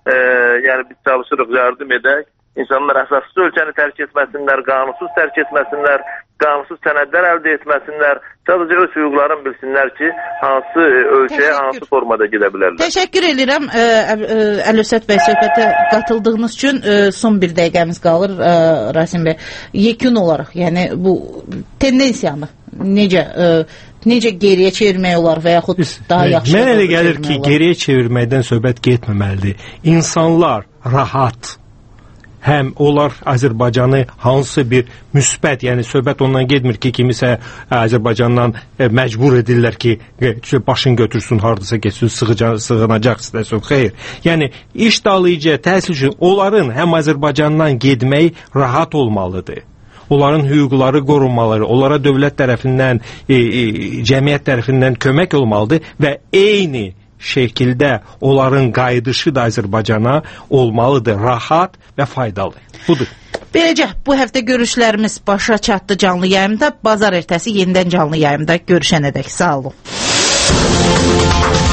e, yəni biz çalışırıq yardım edək. İnsanlar əsassız ölkəni tərk etməsinlər, qanunsuz tərk etməsinlər, qanunsuz sənədlər əldə etməsinlər. Sadəcə öz hüquqlarını bilsinlər ki, hansı ölkəyə, Təşəkkür. hansı formada gedə bilərlər. Təşəkkür edirəm Əlövsət bəy, söhbətə qatıldığınız üçün. Son bir dəqiqəmiz qalır Rasim bəy. Yekun olaraq, yəni bu tendensiyanı necə necə geriyə çevirmək olar və yaxud daha yaxşı? Mənə elə gəlir ki, olar. Geriyə çevirməkdən söhbət getməməlidir. İnsanlar rahat, həm onlar Azərbaycanı hansısa bir müsbət, yəni söhbət ondan getmir ki, kimisə Azərbaycandan e, məcbur edirlər ki, e, başın götürsün, hardasa geçsin, sığınacaq istəsin. Xeyr. Yəni iş dalıcı təhsil üçün onların həm Azərbaycandan getməyi rahat olmalıdır. Onların hüquqları qorunmaları, onlara dövlət tərəfindən, e, e, cəmiyyət tərəfindən kömək olmalıdır və eyni şəkildə onların qayıdışı da Azərbaycana olmalıdır, rahat və faydalı. Budur. Beləcə, bu həftə görüşlərimiz başa çatdı canlı yayımda. Bazar ertəsi yenidən canlı yayımda görüşənədək. Sağ olun.